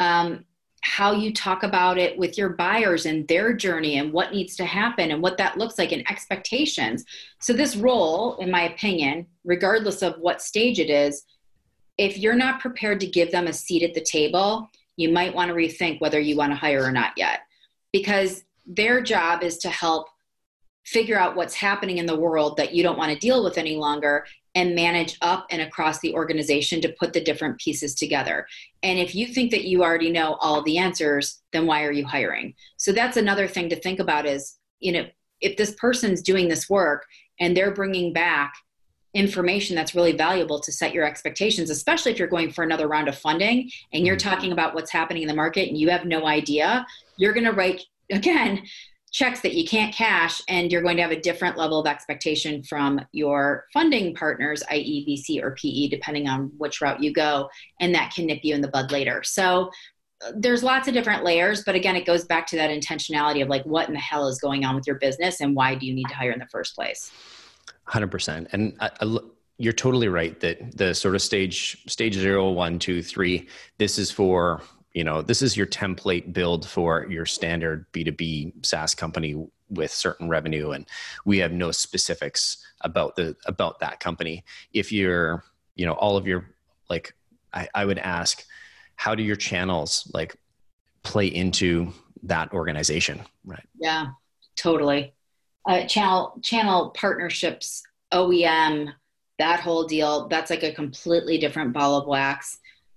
S2: how you talk about it with your buyers and their journey and what needs to happen and what that looks like and expectations. So this role, in my opinion, regardless of what stage it is, if you're not prepared to give them a seat at the table, you might want to rethink whether you want to hire or not yet, because their job is to help figure out what's happening in the world that you don't want to deal with any longer and manage up and across the organization to put the different pieces together. And if you think that you already know all the answers, then why are you hiring? So that's another thing to think about is, if this person's doing this work and they're bringing back information that's really valuable to set your expectations, especially if you're going for another round of funding and you're talking about what's happening in the market and you have no idea, you're going to write, again, checks that you can't cash, and you're going to have a different level of expectation from your funding partners, i.e. VC or PE, depending on which route you go, and that can nip you in the bud later. So there's lots of different layers, but again, it goes back to that intentionality of like, what in the hell is going on with your business and why do you need to hire in the first place?
S1: 100%. And you're totally right that the sort of stage 0, 1, 2, 3, this is for, this is your template build for your standard B2B SaaS company with certain revenue. And we have no specifics about that company. If you're, all of your, like, I would ask, how do your channels like play into that organization? Right.
S2: Yeah, totally. Channel partnerships, OEM, that whole deal, that's like a completely different ball of wax.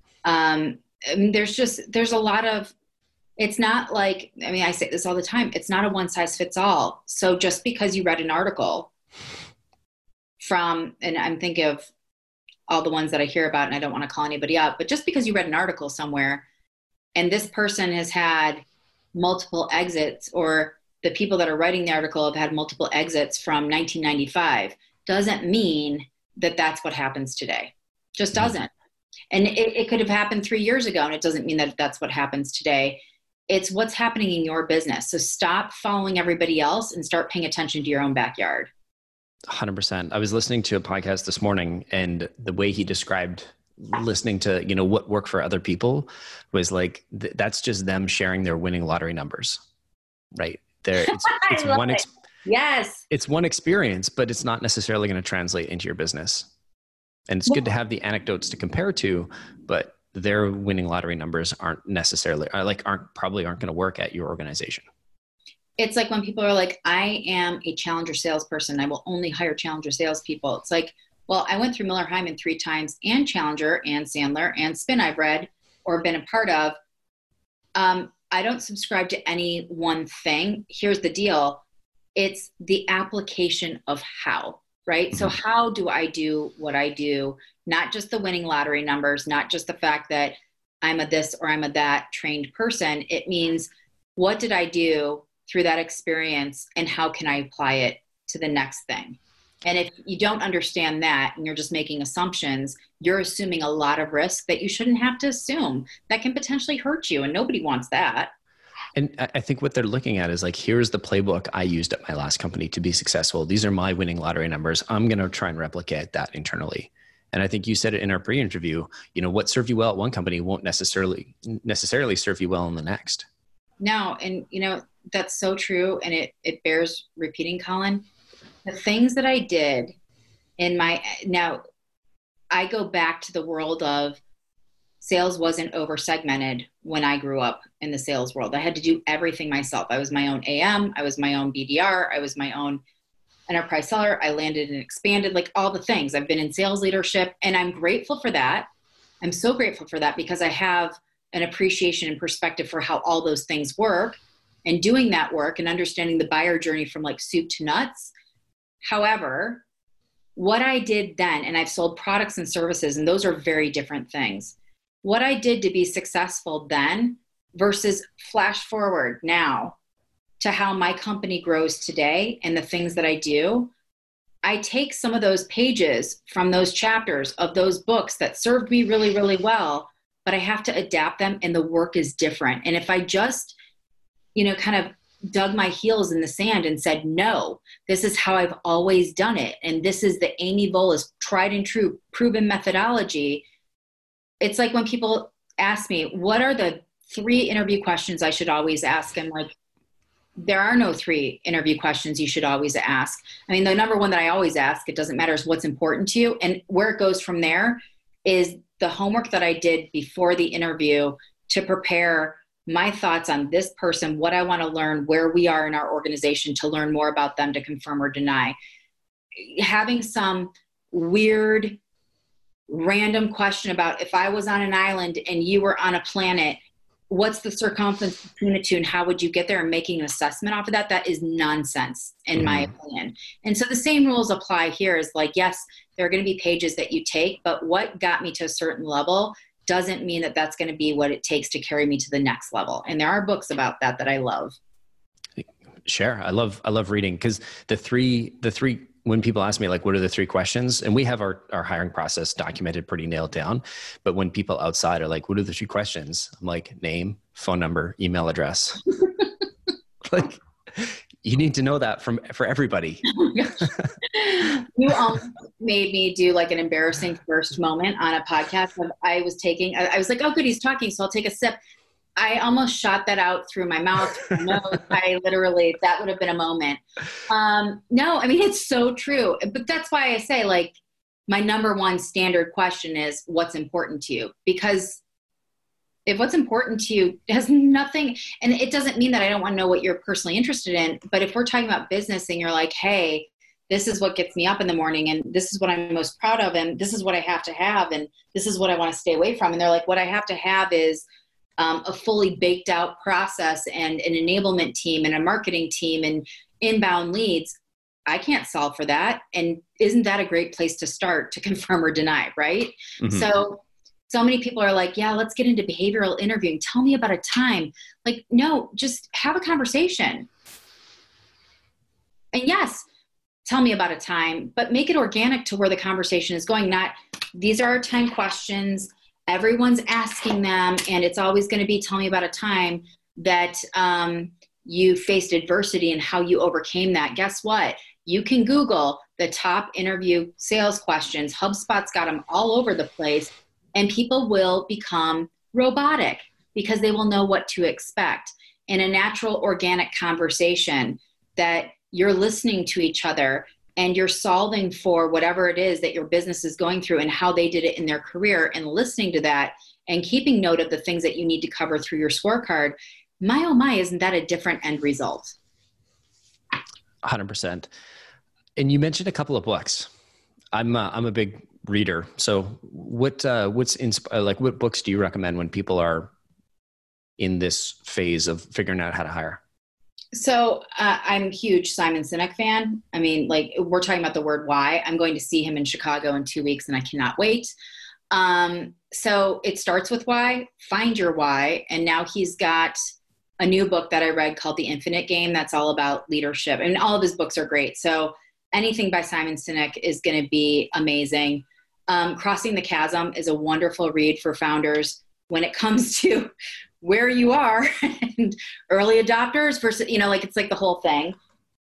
S2: There's a lot of, it's not like, I say this all the time, it's not a one size fits all. So just because you read an article from, and I'm thinking of all the ones that I hear about and I don't want to call anybody out, but just because you read an article somewhere and this person has had multiple exits, or the people that are writing the article have had multiple exits from 1995, doesn't mean that that's what happens today. Just doesn't. And it could have happened 3 years ago, and it doesn't mean that that's what happens today. It's what's happening in your business. So stop following everybody else and start paying attention to your own backyard.
S1: 100%. I was listening to a podcast this morning, and the way he described listening to, what worked for other people was like, that's just them sharing their winning lottery numbers, right? It's one
S2: Yes.
S1: It's one experience, but it's not necessarily going to translate into your business. And it's good to have the anecdotes to compare to, but their winning lottery numbers aren't probably aren't going to work at your organization.
S2: It's like when people are like, I am a challenger salesperson, I will only hire challenger salespeople. It's like, well, I went through Miller Heiman 3 times, and Challenger and Sandler and Spin I've read or been a part of. I don't subscribe to any one thing. Here's the deal. It's the application of how. right? So how do I do what I do? Not just the winning lottery numbers, not just the fact that I'm a this or I'm a that trained person. It means, what did I do through that experience and how can I apply it to the next thing? And if you don't understand that and you're just making assumptions, you're assuming a lot of risk that you shouldn't have to assume, that can potentially hurt you, and nobody wants that.
S1: And I think what they're looking at is like, here's the playbook I used at my last company to be successful. These are my winning lottery numbers. I'm going to try and replicate that internally. And I think you said it in our pre-interview, what served you well at one company won't necessarily serve you well in the next.
S2: No. And that's so true. And it bears repeating, Colin. The things that I did now I go back to the world of sales wasn't over segmented when I grew up in the sales world. I had to do everything myself. I was my own AM. I was my own BDR. I was my own enterprise seller. I landed and expanded, like all the things. I've been in sales leadership, and I'm grateful for that. I'm so grateful for that because I have an appreciation and perspective for how all those things work, and doing that work and understanding the buyer journey from like soup to nuts. However, what I did then, and I've sold products and services, and those are very different things. What I did to be successful then versus flash forward now to how my company grows today and the things that I do, I take some of those pages from those chapters of those books that served me really, really well, but I have to adapt them, and the work is different. And if I just, kind of dug my heels in the sand and said, no, this is how I've always done it, and this is the Amy Volas tried and true proven methodology. It's like when people ask me, what are the 3 interview questions I should always ask? I'm like, there are no 3 interview questions you should always ask. I mean, the number one that I always ask, it doesn't matter, is what's important to you. And where it goes from there is the homework that I did before the interview to prepare my thoughts on this person, what I want to learn, where we are in our organization, to learn more about them, to confirm or deny. Having some weird, random question about, if I was on an island and you were on a planet, what's the circumference between the two and how would you get there, and making an assessment off of that, that is nonsense in my opinion. And so the same rules apply here. Is like, yes, there are going to be pages that you take, but what got me to a certain level doesn't mean that that's going to be what it takes to carry me to the next level. And there are books about that I love.
S1: Sure. I love reading, because the three, when people ask me like, what are the 3 questions? And we have our hiring process documented, pretty nailed down. But when people outside are like, what are the 3 questions? I'm like, name, phone number, email address. Like, you need to know that for everybody.
S2: Oh my gosh. You made me do like an embarrassing first moment on a podcast. I was like, oh good, he's talking, so I'll take a sip. I almost shot that out through my mouth. No, that would have been a moment. No, I mean, it's so true. But that's why I say, like, my number one standard question is, what's important to you? Because if what's important to you has nothing, and it doesn't mean that I don't want to know what you're personally interested in, but if we're talking about business and you're like, hey, this is what gets me up in the morning, and this is what I'm most proud of, and this is what I have to have, and this is what I want to stay away from. And they're like, what I have to have is a fully baked out process and an enablement team and a marketing team and inbound leads. I can't solve for that. And isn't that a great place to start to confirm or deny, right? So many people are like, yeah, let's get into behavioral interviewing. Tell me about a time. Like, no, just have a conversation. And yes, tell me about a time, but make it organic to where the conversation is going. Not, these are our 10 questions. Everyone's asking them, and it's always going to be, tell me about a time that you faced adversity and how you overcame that. Guess what? You can Google the top interview sales questions. HubSpot's got them all over the place, and people will become robotic because they will know what to expect. In a natural, organic conversation that you're listening to each other and you're solving for whatever it is that your business is going through and how they did it in their career, and listening to that and keeping note of the things that you need to cover through your scorecard, my, oh my, isn't that a different end result?
S1: 100%. And you mentioned a couple of books. I'm a big reader. So what books do you recommend when people are in this phase of figuring out how to hire?
S2: So I'm a huge Simon Sinek fan. I mean, like we're talking about the word why. I'm going to see him in Chicago in 2 weeks and I cannot wait. So it starts with why, find your why. And now he's got a new book that I read called The Infinite Game. That's all about leadership. And all of his books are great. So anything by Simon Sinek is going to be amazing. Crossing the Chasm is a wonderful read for founders when it comes to where you are and early adopters versus, like it's like the whole thing.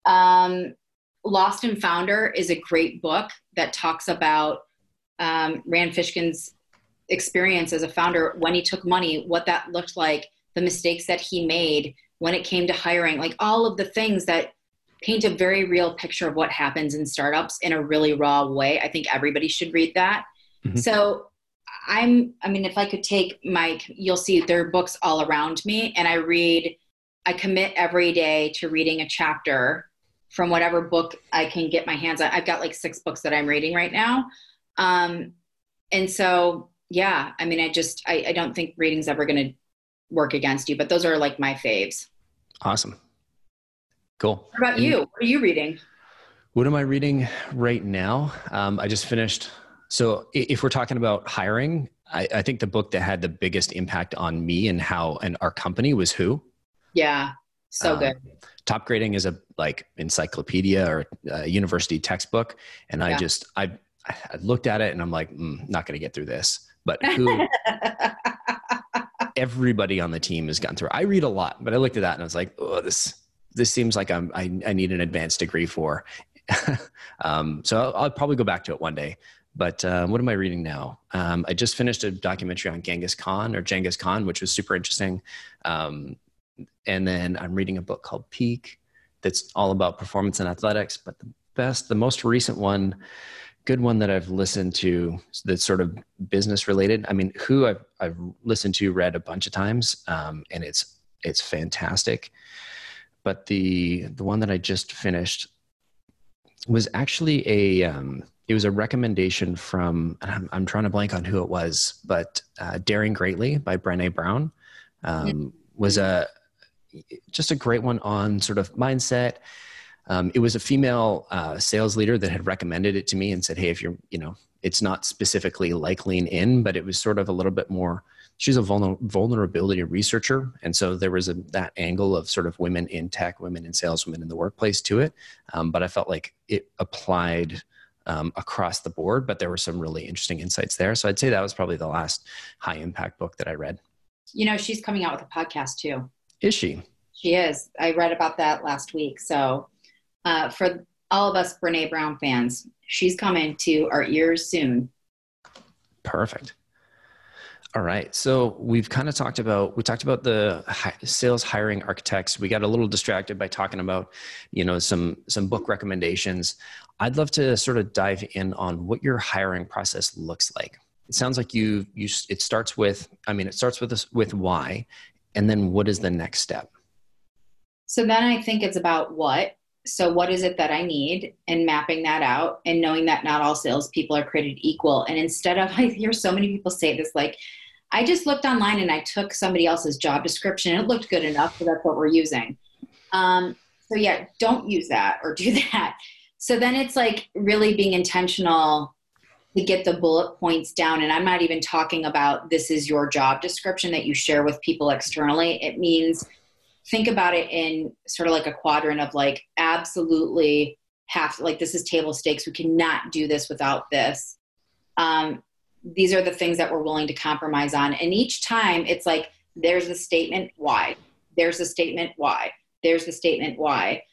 S2: Lost and Founder is a great book that talks about Rand Fishkin's experience as a founder when he took money, what that looked like, the mistakes that he made when it came to hiring, like all of the things that paint a very real picture of what happens in startups in a really raw way. I think everybody should read that. Mm-hmm. So if I could take Mike, you'll see there are books all around me, and I commit every day to reading a chapter from whatever book I can get my hands on. I've got like 6 books that I'm reading right now. And so, yeah, I don't think reading's ever going to work against you, but those are like my faves.
S1: Awesome. Cool.
S2: What about you? What are you reading?
S1: What am I reading right now? I just finished. So if we're talking about hiring, I think the book that had the biggest impact on me and our company was Who.
S2: Yeah. So good.
S1: Top Grading is a like encyclopedia or a university textbook. And I looked at it and I'm like, not going to get through this, but Who, everybody on the team has gotten through. I read a lot, but I looked at that and I was like, oh, this seems like I need an advanced degree for. So I'll probably go back to it one day. But what am I reading now? I just finished a documentary on Genghis Khan, which was super interesting. And then I'm reading a book called Peak that's all about performance and athletics. But the most recent one, good one that I've listened to that's sort of business related. I mean, Who I've listened to, read a bunch of times, and it's fantastic. But the one that I just finished was actually it was a recommendation from, I'm trying to blank on who it was, but Daring Greatly by Brené Brown was just a great one on sort of mindset. It was a female sales leader that had recommended it to me and said, hey, if you're, it's not specifically like Lean In, but it was sort of a little bit more, she's a vulnerability researcher. And so there was that angle of sort of women in tech, women in sales, women in the workplace to it. But I felt like it applied across the board, but there were some really interesting insights there. So I'd say that was probably the last high impact book that I read. She's
S2: coming out with a podcast too.
S1: Is she?
S2: She is. I read about that last week. So for all of us Brené Brown fans, she's coming to our ears soon. Perfect.
S1: All right. So we talked about the sales hiring architects. We got a little distracted by talking about, some book recommendations. I'd love to sort of dive in on what your hiring process looks like. It sounds like it starts with why, and then what is the next step?
S2: So then I think it's about what. So what is it that I need, and mapping that out and knowing that not all salespeople are created equal. And instead of, I hear so many people say this, like, I just looked online and I took somebody else's job description and it looked good enough, so that's what we're using. So yeah, don't use that or do that. So then it's like really being intentional to get the bullet points down. And I'm not even talking about this is your job description that you share with people externally. It means think about it in sort of like a quadrant of like, absolutely this is table stakes. We cannot do this without this. These are the things that we're willing to compromise on. And each time it's like, there's a statement, why? There's a statement, why? There's the statement, why?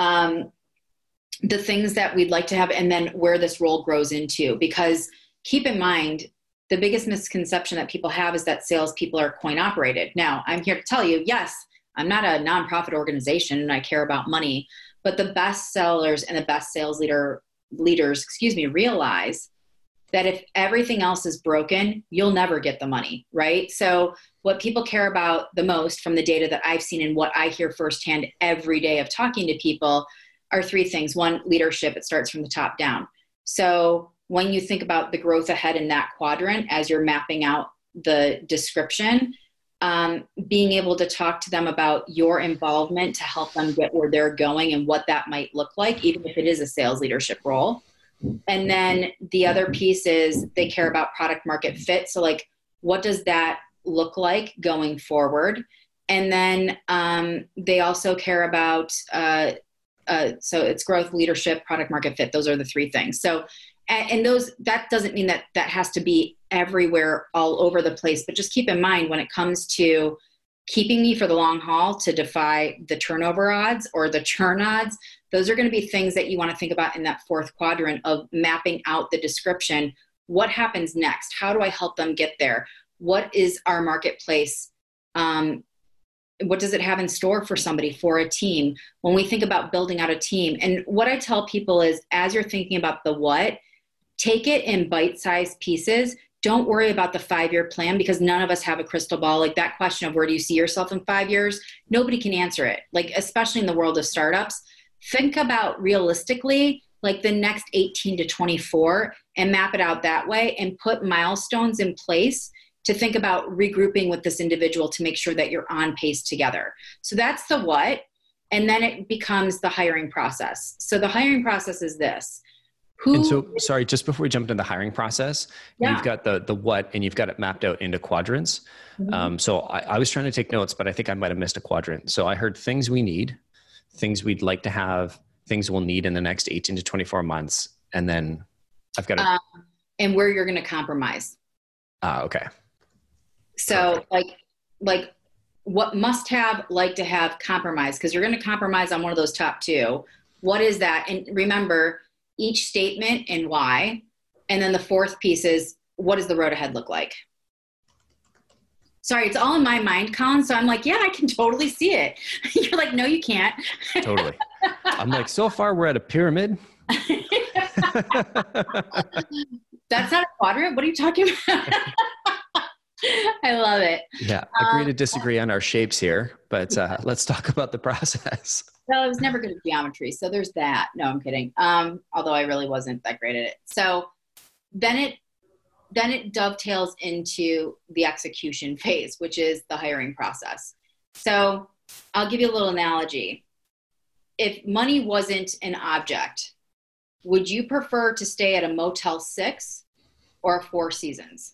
S2: The things that we'd like to have, and then where this role grows into. Because keep in mind, the biggest misconception that people have is that salespeople are coin operated. Now, I'm here to tell you, yes, I'm not a nonprofit organization and I care about money, but the best sellers and the best sales leaders, realize that if everything else is broken, you'll never get the money, right? So what people care about the most from the data that I've seen and what I hear firsthand every day of talking to people are 3 things. 1, leadership. It starts from the top down. So when you think about the growth ahead in that quadrant, as you're mapping out the description, being able to talk to them about your involvement to help them get where they're going and what that might look like, even if it is a sales leadership role. And then the other piece is they care about product market fit. So like, what does that look like going forward? And then they also care about, so it's growth, leadership, product market fit. Those are the three things. So, and those, that doesn't mean that that has to be everywhere, all over the place, but just keep in mind when it comes to keeping me for the long haul to defy the turnover odds or the churn odds, those are going to be things that you want to think about in that fourth quadrant of mapping out the description. What happens next? How do I help them get there? What is our marketplace? What does it have in store for somebody, for a team? When we think about building out a team, and what I tell people is, as you're thinking about the what, take it in bite-sized pieces. Don't worry about the 5-year plan, because none of us have a crystal ball. Like that question of where do you see yourself in 5 years? Nobody can answer it. Like, especially in the world of startups, think about realistically, like the next 18 to 24 and map it out that way and put milestones in place to think about regrouping with this individual to make sure that you're on pace together. So that's the what. And then it becomes the hiring process. So the hiring process is this.
S1: Sorry, just before we jump into the hiring process, you've got the what, and you've got it mapped out into quadrants. Mm-hmm. So I was trying to take notes, but I think I might've missed a quadrant. So I heard things we need, things we'd like to have, things we'll need in the next 18 to 24 months. And then I've got
S2: and where you're going to compromise.
S1: Okay.
S2: So like what must have, like to have, compromise, because you're going to compromise on one of those top two. What is that? And remember each statement and why. And then the fourth piece is, what does the road ahead look like? Sorry, it's all in my mind, Colin. So I'm like, yeah, I can totally see it. You're like, no, you can't.
S1: Totally. I'm like, so far we're at a pyramid.
S2: That's not a quadrant. What are you talking about? I love it.
S1: Yeah. Agree to disagree on our shapes here, but let's talk about the process.
S2: Well, I was never good at geometry. So there's that. No, I'm kidding. Although I really wasn't that great at it. So then it dovetails into the execution phase, which is the hiring process. So I'll give you a little analogy. If money wasn't an object, would you prefer to stay at a Motel 6 or a Four Seasons?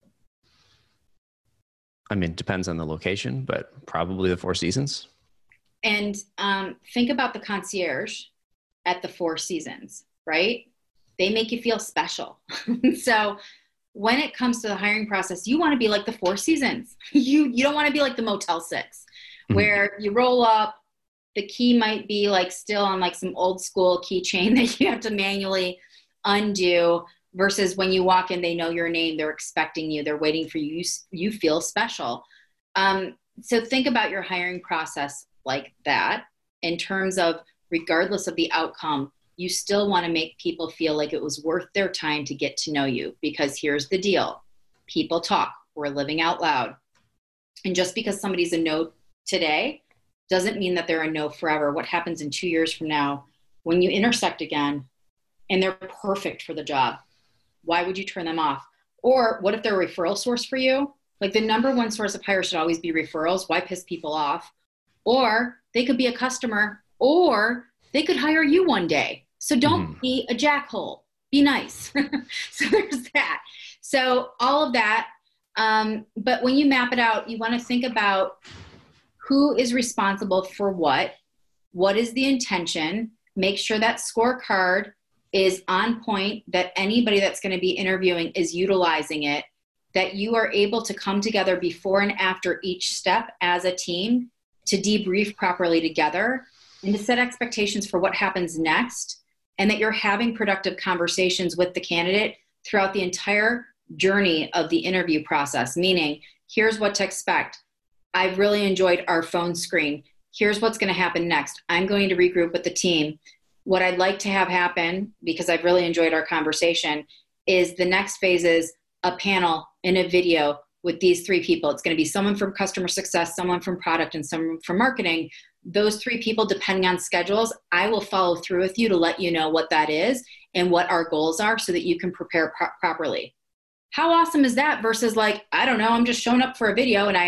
S1: I mean, it depends on the location, but probably the Four Seasons.
S2: And think about the concierge at the Four Seasons, right? They make you feel special. So when it comes to the hiring process, you want to be like the Four Seasons. You don't want to be like the Motel 6, where you roll up, the key might be like still on like some old school keychain that you have to manually undo, versus when you walk in, they know your name, they're expecting you, they're waiting for you, you feel special. So think about your hiring process like that, in terms of, regardless of the outcome, you still want to make people feel like it was worth their time to get to know you, because here's the deal. People talk, we're living out loud. And just because somebody's a no today doesn't mean that they're a no forever. What happens in 2 years from now when you intersect again and they're perfect for the job? Why would you turn them off? Or what if they're a referral source for you? Like, the number one source of hire should always be referrals. Why piss people off? Or they could be a customer, or they could hire you one day. So don't be a jackhole. Be nice. So there's that. So all of that. But when you map it out, you want to think about who is responsible for what is the intention, make sure that scorecard is on point, that anybody that's going to be interviewing is utilizing it, that you are able to come together before and after each step as a team to debrief properly together and to set expectations for what happens next, and that you're having productive conversations with the candidate throughout the entire journey of the interview process. Meaning, here's what to expect. I've really enjoyed our phone screen. Here's what's going to happen next. I'm going to regroup with the team. What I'd like to have happen, because I've really enjoyed our conversation, is the next phase is a panel in a video with these three people. It's going to be someone from customer success, someone from product, and someone from marketing. Those three people, depending on schedules, I will follow through with you to let you know what that is and what our goals are so that you can prepare properly. How awesome is that versus like, I don't know, I'm just showing up for a video and I have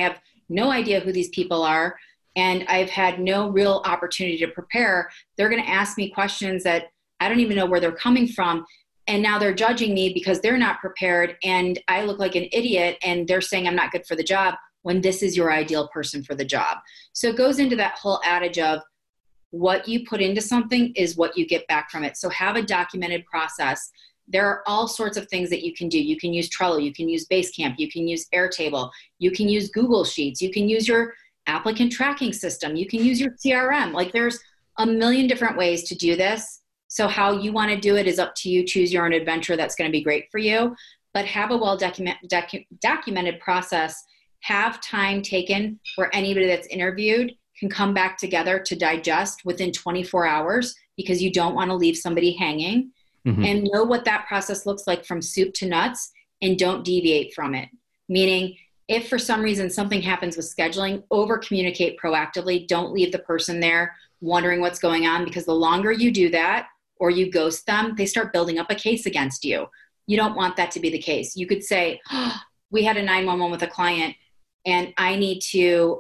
S2: no idea who these people are, and I've had no real opportunity to prepare. They're going to ask me questions that I don't even know where they're coming from. And now they're judging me because they're not prepared and I look like an idiot and they're saying I'm not good for the job when this is your ideal person for the job. So it goes into that whole adage of what you put into something is what you get back from it. So have a documented process. There are all sorts of things that you can do. You can use Trello, you can use Basecamp, you can use Airtable, you can use Google Sheets, you can use your applicant tracking system, you can use your CRM. Like there's a million different ways to do this. So how you want to do it is up to you. Choose your own adventure. That's going to be great for you. But have a documented process. Have time taken where anybody that's interviewed can come back together to digest within 24 hours because you don't want to leave somebody hanging. Mm-hmm. And know what that process looks like from soup to nuts and don't deviate from it. Meaning, if for some reason something happens with scheduling, over communicate proactively. Don't leave the person there wondering what's going on, because the longer you do that, or you ghost them, they start building up a case against you. You don't want that to be the case. You could say, oh, we had a 911 with a client and I need to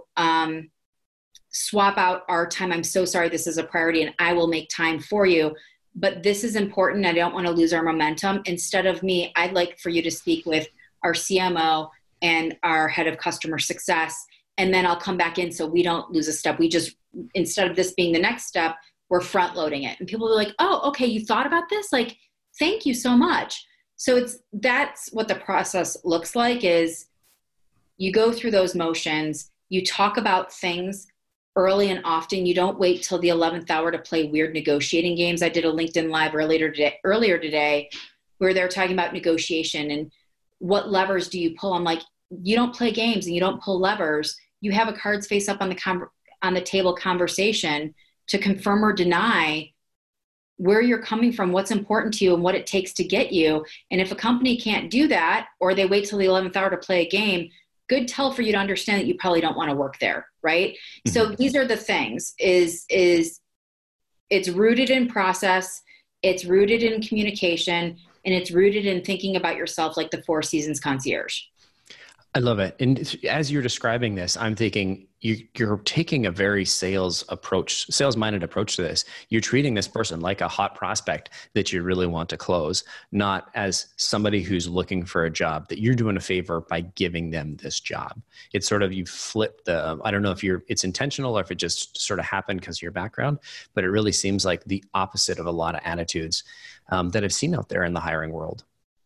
S2: swap out our time. I'm so sorry, this is a priority and I will make time for you. But this is important. I don't want to lose our momentum. Instead of me, I'd like for you to speak with our CMO and our head of customer success. And then I'll come back in so we don't lose a step. We just, instead of this being the next step, we're front loading it. And people are like, oh, okay, you thought about this? Like, thank you so much. So that's what the process looks like, is you go through those motions, you talk about things early and often. You don't wait till the 11th hour to play weird negotiating games. I did a LinkedIn Live earlier today where they're talking about negotiation and what levers do you pull. I'm like, you don't play games and you don't pull levers. You have a cards face up on the table conversation to confirm or deny where you're coming from, what's important to you, and what it takes to get you. And if a company can't do that, or they wait till the 11th hour to play a game, good tell for you to understand that you probably don't want to work there, right? Mm-hmm. So these are the things, is it's rooted in process, it's rooted in communication, and it's rooted in thinking about yourself like the Four Seasons concierge.
S1: I love it. And as you're describing this, I'm thinking you're taking a very sales-minded approach to this. You're treating this person like a hot prospect that you really want to close, not as somebody who's looking for a job that you're doing a favor by giving them this job. It's sort of, you flip I don't know if it's intentional or if it just sort of happened because of your background, but it really seems like the opposite of a lot of attitudes that I've seen out there in the hiring world.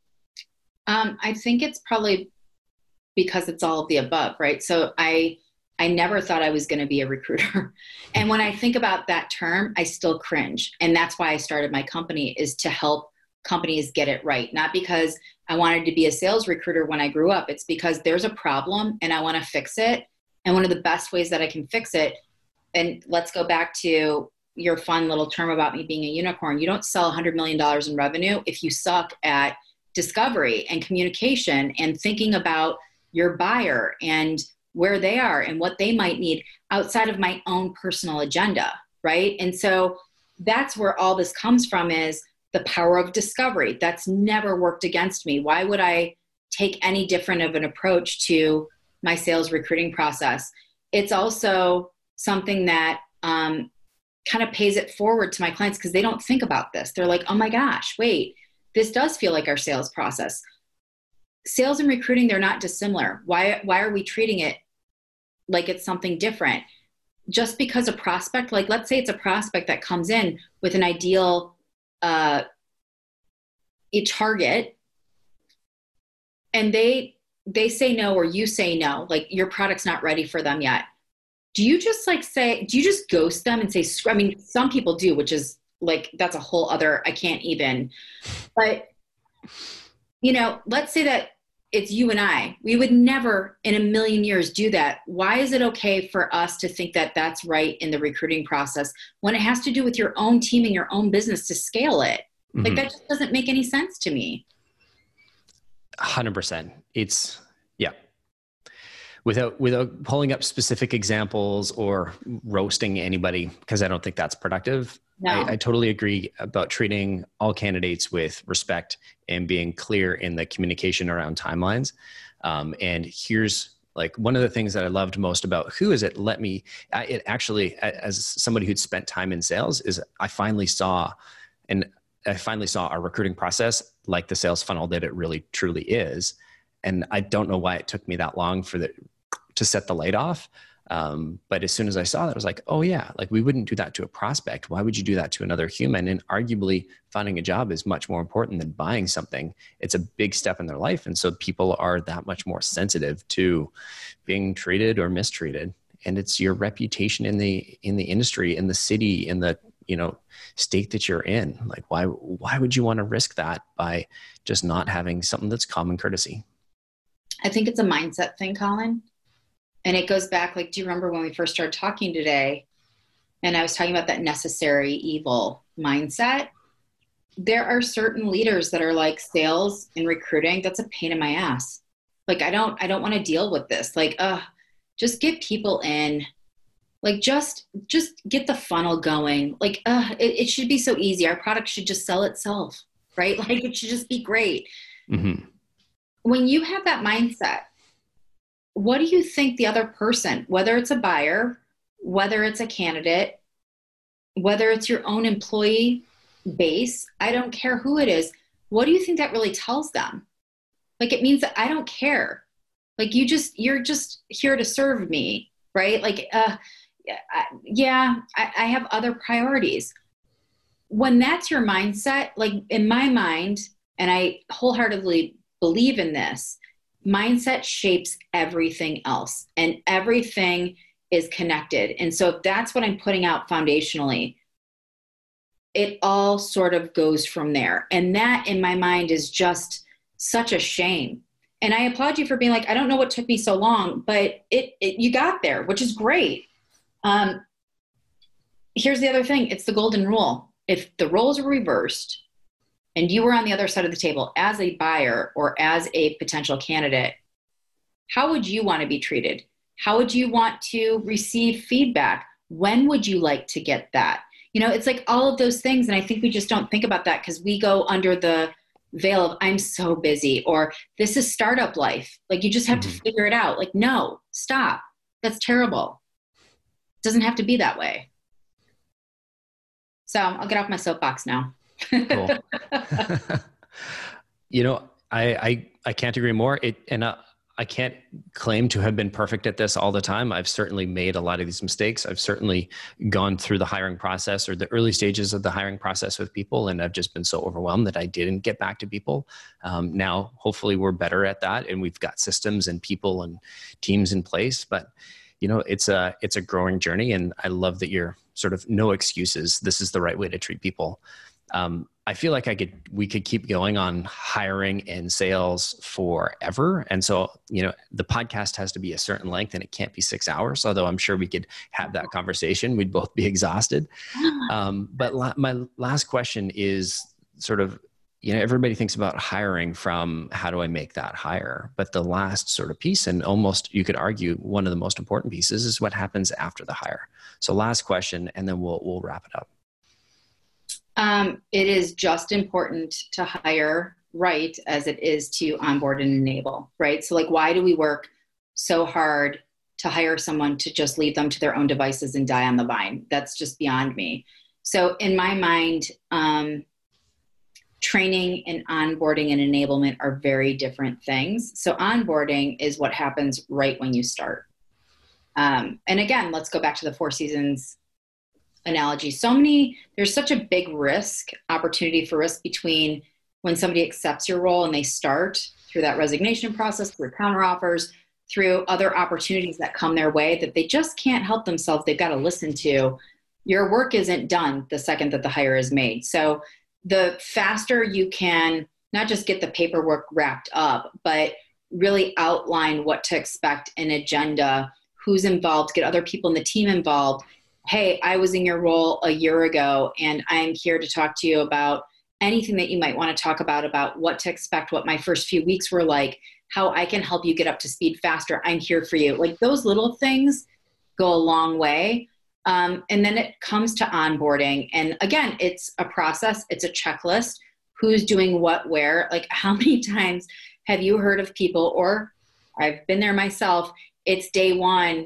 S2: I think it's probably because it's all of the above, right? So I never thought I was going to be a recruiter. And when I think about that term, I still cringe. And that's why I started my company, is to help companies get it right. Not because I wanted to be a sales recruiter when I grew up. It's because there's a problem and I want to fix it. And one of the best ways that I can fix it, and let's go back to your fun little term about me being a unicorn. You don't sell $100 million in revenue if you suck at discovery and communication and thinking about your buyer and where they are and what they might need outside of my own personal agenda, right? And so that's where all this comes from, is the power of discovery. That's never worked against me. Why would I take any different of an approach to my sales recruiting process? It's also something that kind of pays it forward to my clients, because they don't think about this. They're like, oh my gosh, wait, this does feel like our sales process. Sales and recruiting, they're not dissimilar. Why are we treating it like it's something different? Just because a prospect, like let's say it's a prospect that comes in with an ideal a target, and they say no, or you say no, like your product's not ready for them yet. Do you just ghost them and say, I mean, some people do, which is like, that's a whole other, I can't even, but let's say that it's you and I. We would never in a million years do that. Why is it okay for us to think that that's right in the recruiting process when it has to do with your own team and your own business to scale it? Mm-hmm. Like, that just doesn't make any sense to me.
S1: 100%. Without pulling up specific examples or roasting anybody, because I don't think that's productive. No. I totally agree about treating all candidates with respect and being clear in the communication around timelines. And here's Like one of the things that I loved most about Who is it actually, as somebody who'd spent time in sales, is I finally saw our recruiting process like the sales funnel that it really truly is. And I don't know why it took me that long to set the light off. But as soon as I saw that, I was like, oh yeah, like we wouldn't do that to a prospect. Why would you do that to another human? And arguably finding a job is much more important than buying something. It's a big step in their life. And so people are that much more sensitive to being treated or mistreated. And it's your reputation in the industry, in the city, in the, state that you're in. Like, why would you want to risk that by just not having something that's common courtesy?
S2: I think it's a mindset thing, Colin. And it goes back, like, do you remember when we first started talking today and I was talking about that necessary evil mindset? There are certain leaders that are like, sales and recruiting, that's a pain in my ass. Like, I don't want to deal with this. Like, just get people in, like, just get the funnel going. Like, it should be so easy. Our product should just sell itself, right? Like, it should just be great.
S1: Mm-hmm.
S2: When you have that mindset, what do you think the other person, whether it's a buyer, whether it's a candidate, whether it's your own employee base, I don't care who it is, what do you think that really tells them? Like, it means that I don't care. Like, you're just here to serve me, right? Like, I have other priorities. When that's your mindset, like in my mind, and I wholeheartedly believe in this, mindset shapes everything else, and everything is connected. And so if that's what I'm putting out foundationally, it all sort of goes from there. And that in my mind is just such a shame. And I applaud you for being like, I don't know what took me so long, but you got there, which is great. Here's the other thing. It's the golden rule. If the roles were reversed and you were on the other side of the table as a buyer or as a potential candidate, how would you want to be treated? How would you want to receive feedback? When would you like to get that? It's like all of those things. And I think we just don't think about that because we go under the veil of I'm so busy, or this is startup life. Like, you just have to figure it out. Like, no, stop. That's terrible. It doesn't have to be that way. So I'll get off my soapbox now.
S1: Cool. I can't agree more. I can't claim to have been perfect at this all the time. I've certainly made a lot of these mistakes. I've certainly gone through the hiring process or the early stages of the hiring process with people, and I've just been so overwhelmed that I didn't get back to people. Now, hopefully we're better at that, and we've got systems and people and teams in place, but it's a growing journey, and I love that you're sort of no excuses. This is the right way to treat people. I feel like we could keep going on hiring and sales forever. And so, the podcast has to be a certain length and it can't be 6 hours, although I'm sure we could have that conversation. We'd both be exhausted. But my last question is sort of, everybody thinks about hiring from how do I make that hire? But the last sort of piece, and almost you could argue one of the most important pieces, is what happens after the hire. So last question, and then we'll wrap it up.
S2: It is just important to hire right as it is to onboard and enable, right? So, like, why do we work so hard to hire someone to just leave them to their own devices and die on the vine? That's just beyond me. So in my mind, training and onboarding and enablement are very different things. So onboarding is what happens right when you start. And again, let's go back to the Four Seasons analogy. There's such a big opportunity for risk between when somebody accepts your role and they start through that resignation process, through counteroffers, through other opportunities that come their way that they just can't help themselves. They've got to listen to. Your work isn't done the second that the hire is made. So the faster you can not just get the paperwork wrapped up, but really outline what to expect, an agenda, who's involved, get other people in the team involved. Hey, I was in your role a year ago, and I'm here to talk to you about anything that you might want to talk about what to expect, what my first few weeks were like, how I can help you get up to speed faster. I'm here for you. Like, those little things go a long way. And then it comes to onboarding. And again, it's a process. It's a checklist. Who's doing what, where? Like, how many times have you heard of people, or I've been there myself. It's day one.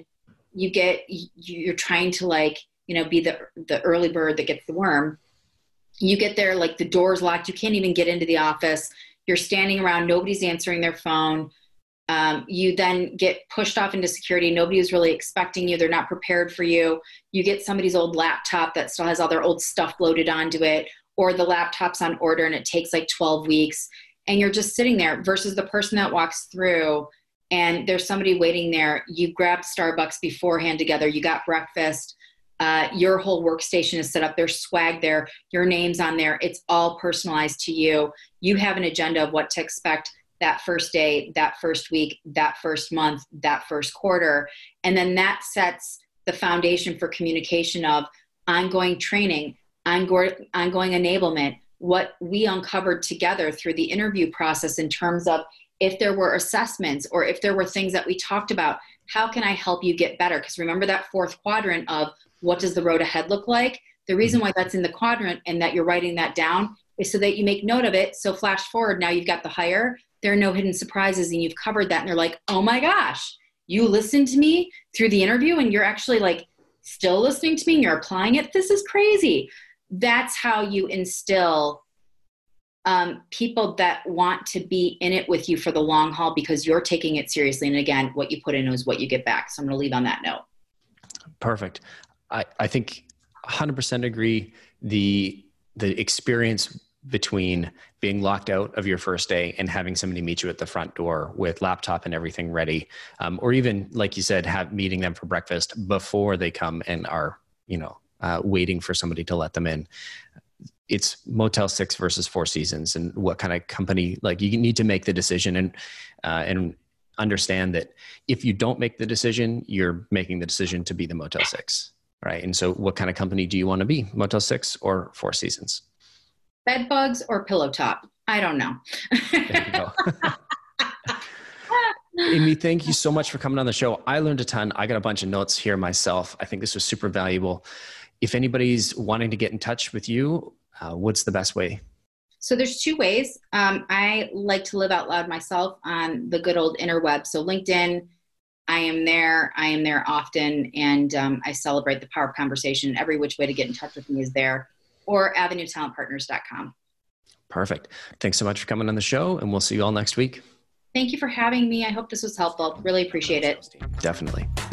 S2: You're trying to like, be the early bird that gets the worm. You get there, like the door's locked. You can't even get into the office. You're standing around. Nobody's answering their phone. You then get pushed off into security. Nobody is really expecting you. They're not prepared for you. You get somebody's old laptop that still has all their old stuff loaded onto it, or the laptop's on order and it takes like 12 weeks. And you're just sitting there versus the person that walks through and there's somebody waiting there. You grabbed Starbucks beforehand together. You got breakfast. Your whole workstation is set up. There's swag there. Your name's on there. It's all personalized to you. You have an agenda of what to expect that first day, that first week, that first month, that first quarter. And then that sets the foundation for communication of ongoing training, ongoing enablement, what we uncovered together through the interview process in terms of if there were assessments or if there were things that we talked about, how can I help you get better? Because remember that fourth quadrant of what does the road ahead look like? The reason why that's in the quadrant and that you're writing that down is so that you make note of it. So flash forward, now you've got the hire. There are no hidden surprises and you've covered that. And they're like, oh my gosh, you listened to me through the interview and you're actually like still listening to me and you're applying it. This is crazy. That's how you instill people that want to be in it with you for the long haul because you're taking it seriously. And again, what you put in is what you get back. So I'm going to leave on that note.
S1: Perfect. I think 100% agree. The experience between being locked out of your first day and having somebody meet you at the front door with laptop and everything ready, or even, like you said, meeting them for breakfast before they come and are, waiting for somebody to let them in. It's Motel 6 versus Four Seasons, and what kind of company, like you need to make the decision and understand that if you don't make the decision, you're making the decision to be the Motel 6, right? And so what kind of company do you want to be, Motel 6 or Four Seasons?
S2: Bed bugs or pillow top? I don't know.
S1: There you go. Amy, thank you so much for coming on the show. I learned a ton. I got a bunch of notes here myself. I think this was super valuable. If anybody's wanting to get in touch with you, what's the best way?
S2: So there's two ways. I like to live out loud myself on the good old interweb. So LinkedIn, I am there often, and I celebrate the power of conversation. Every which way to get in touch with me is there, or avenuetalentpartners.com.
S1: Perfect. Thanks so much for coming on the show, and we'll see you all next week.
S2: Thank you for having me. I hope this was helpful. Really appreciate it.
S1: Definitely.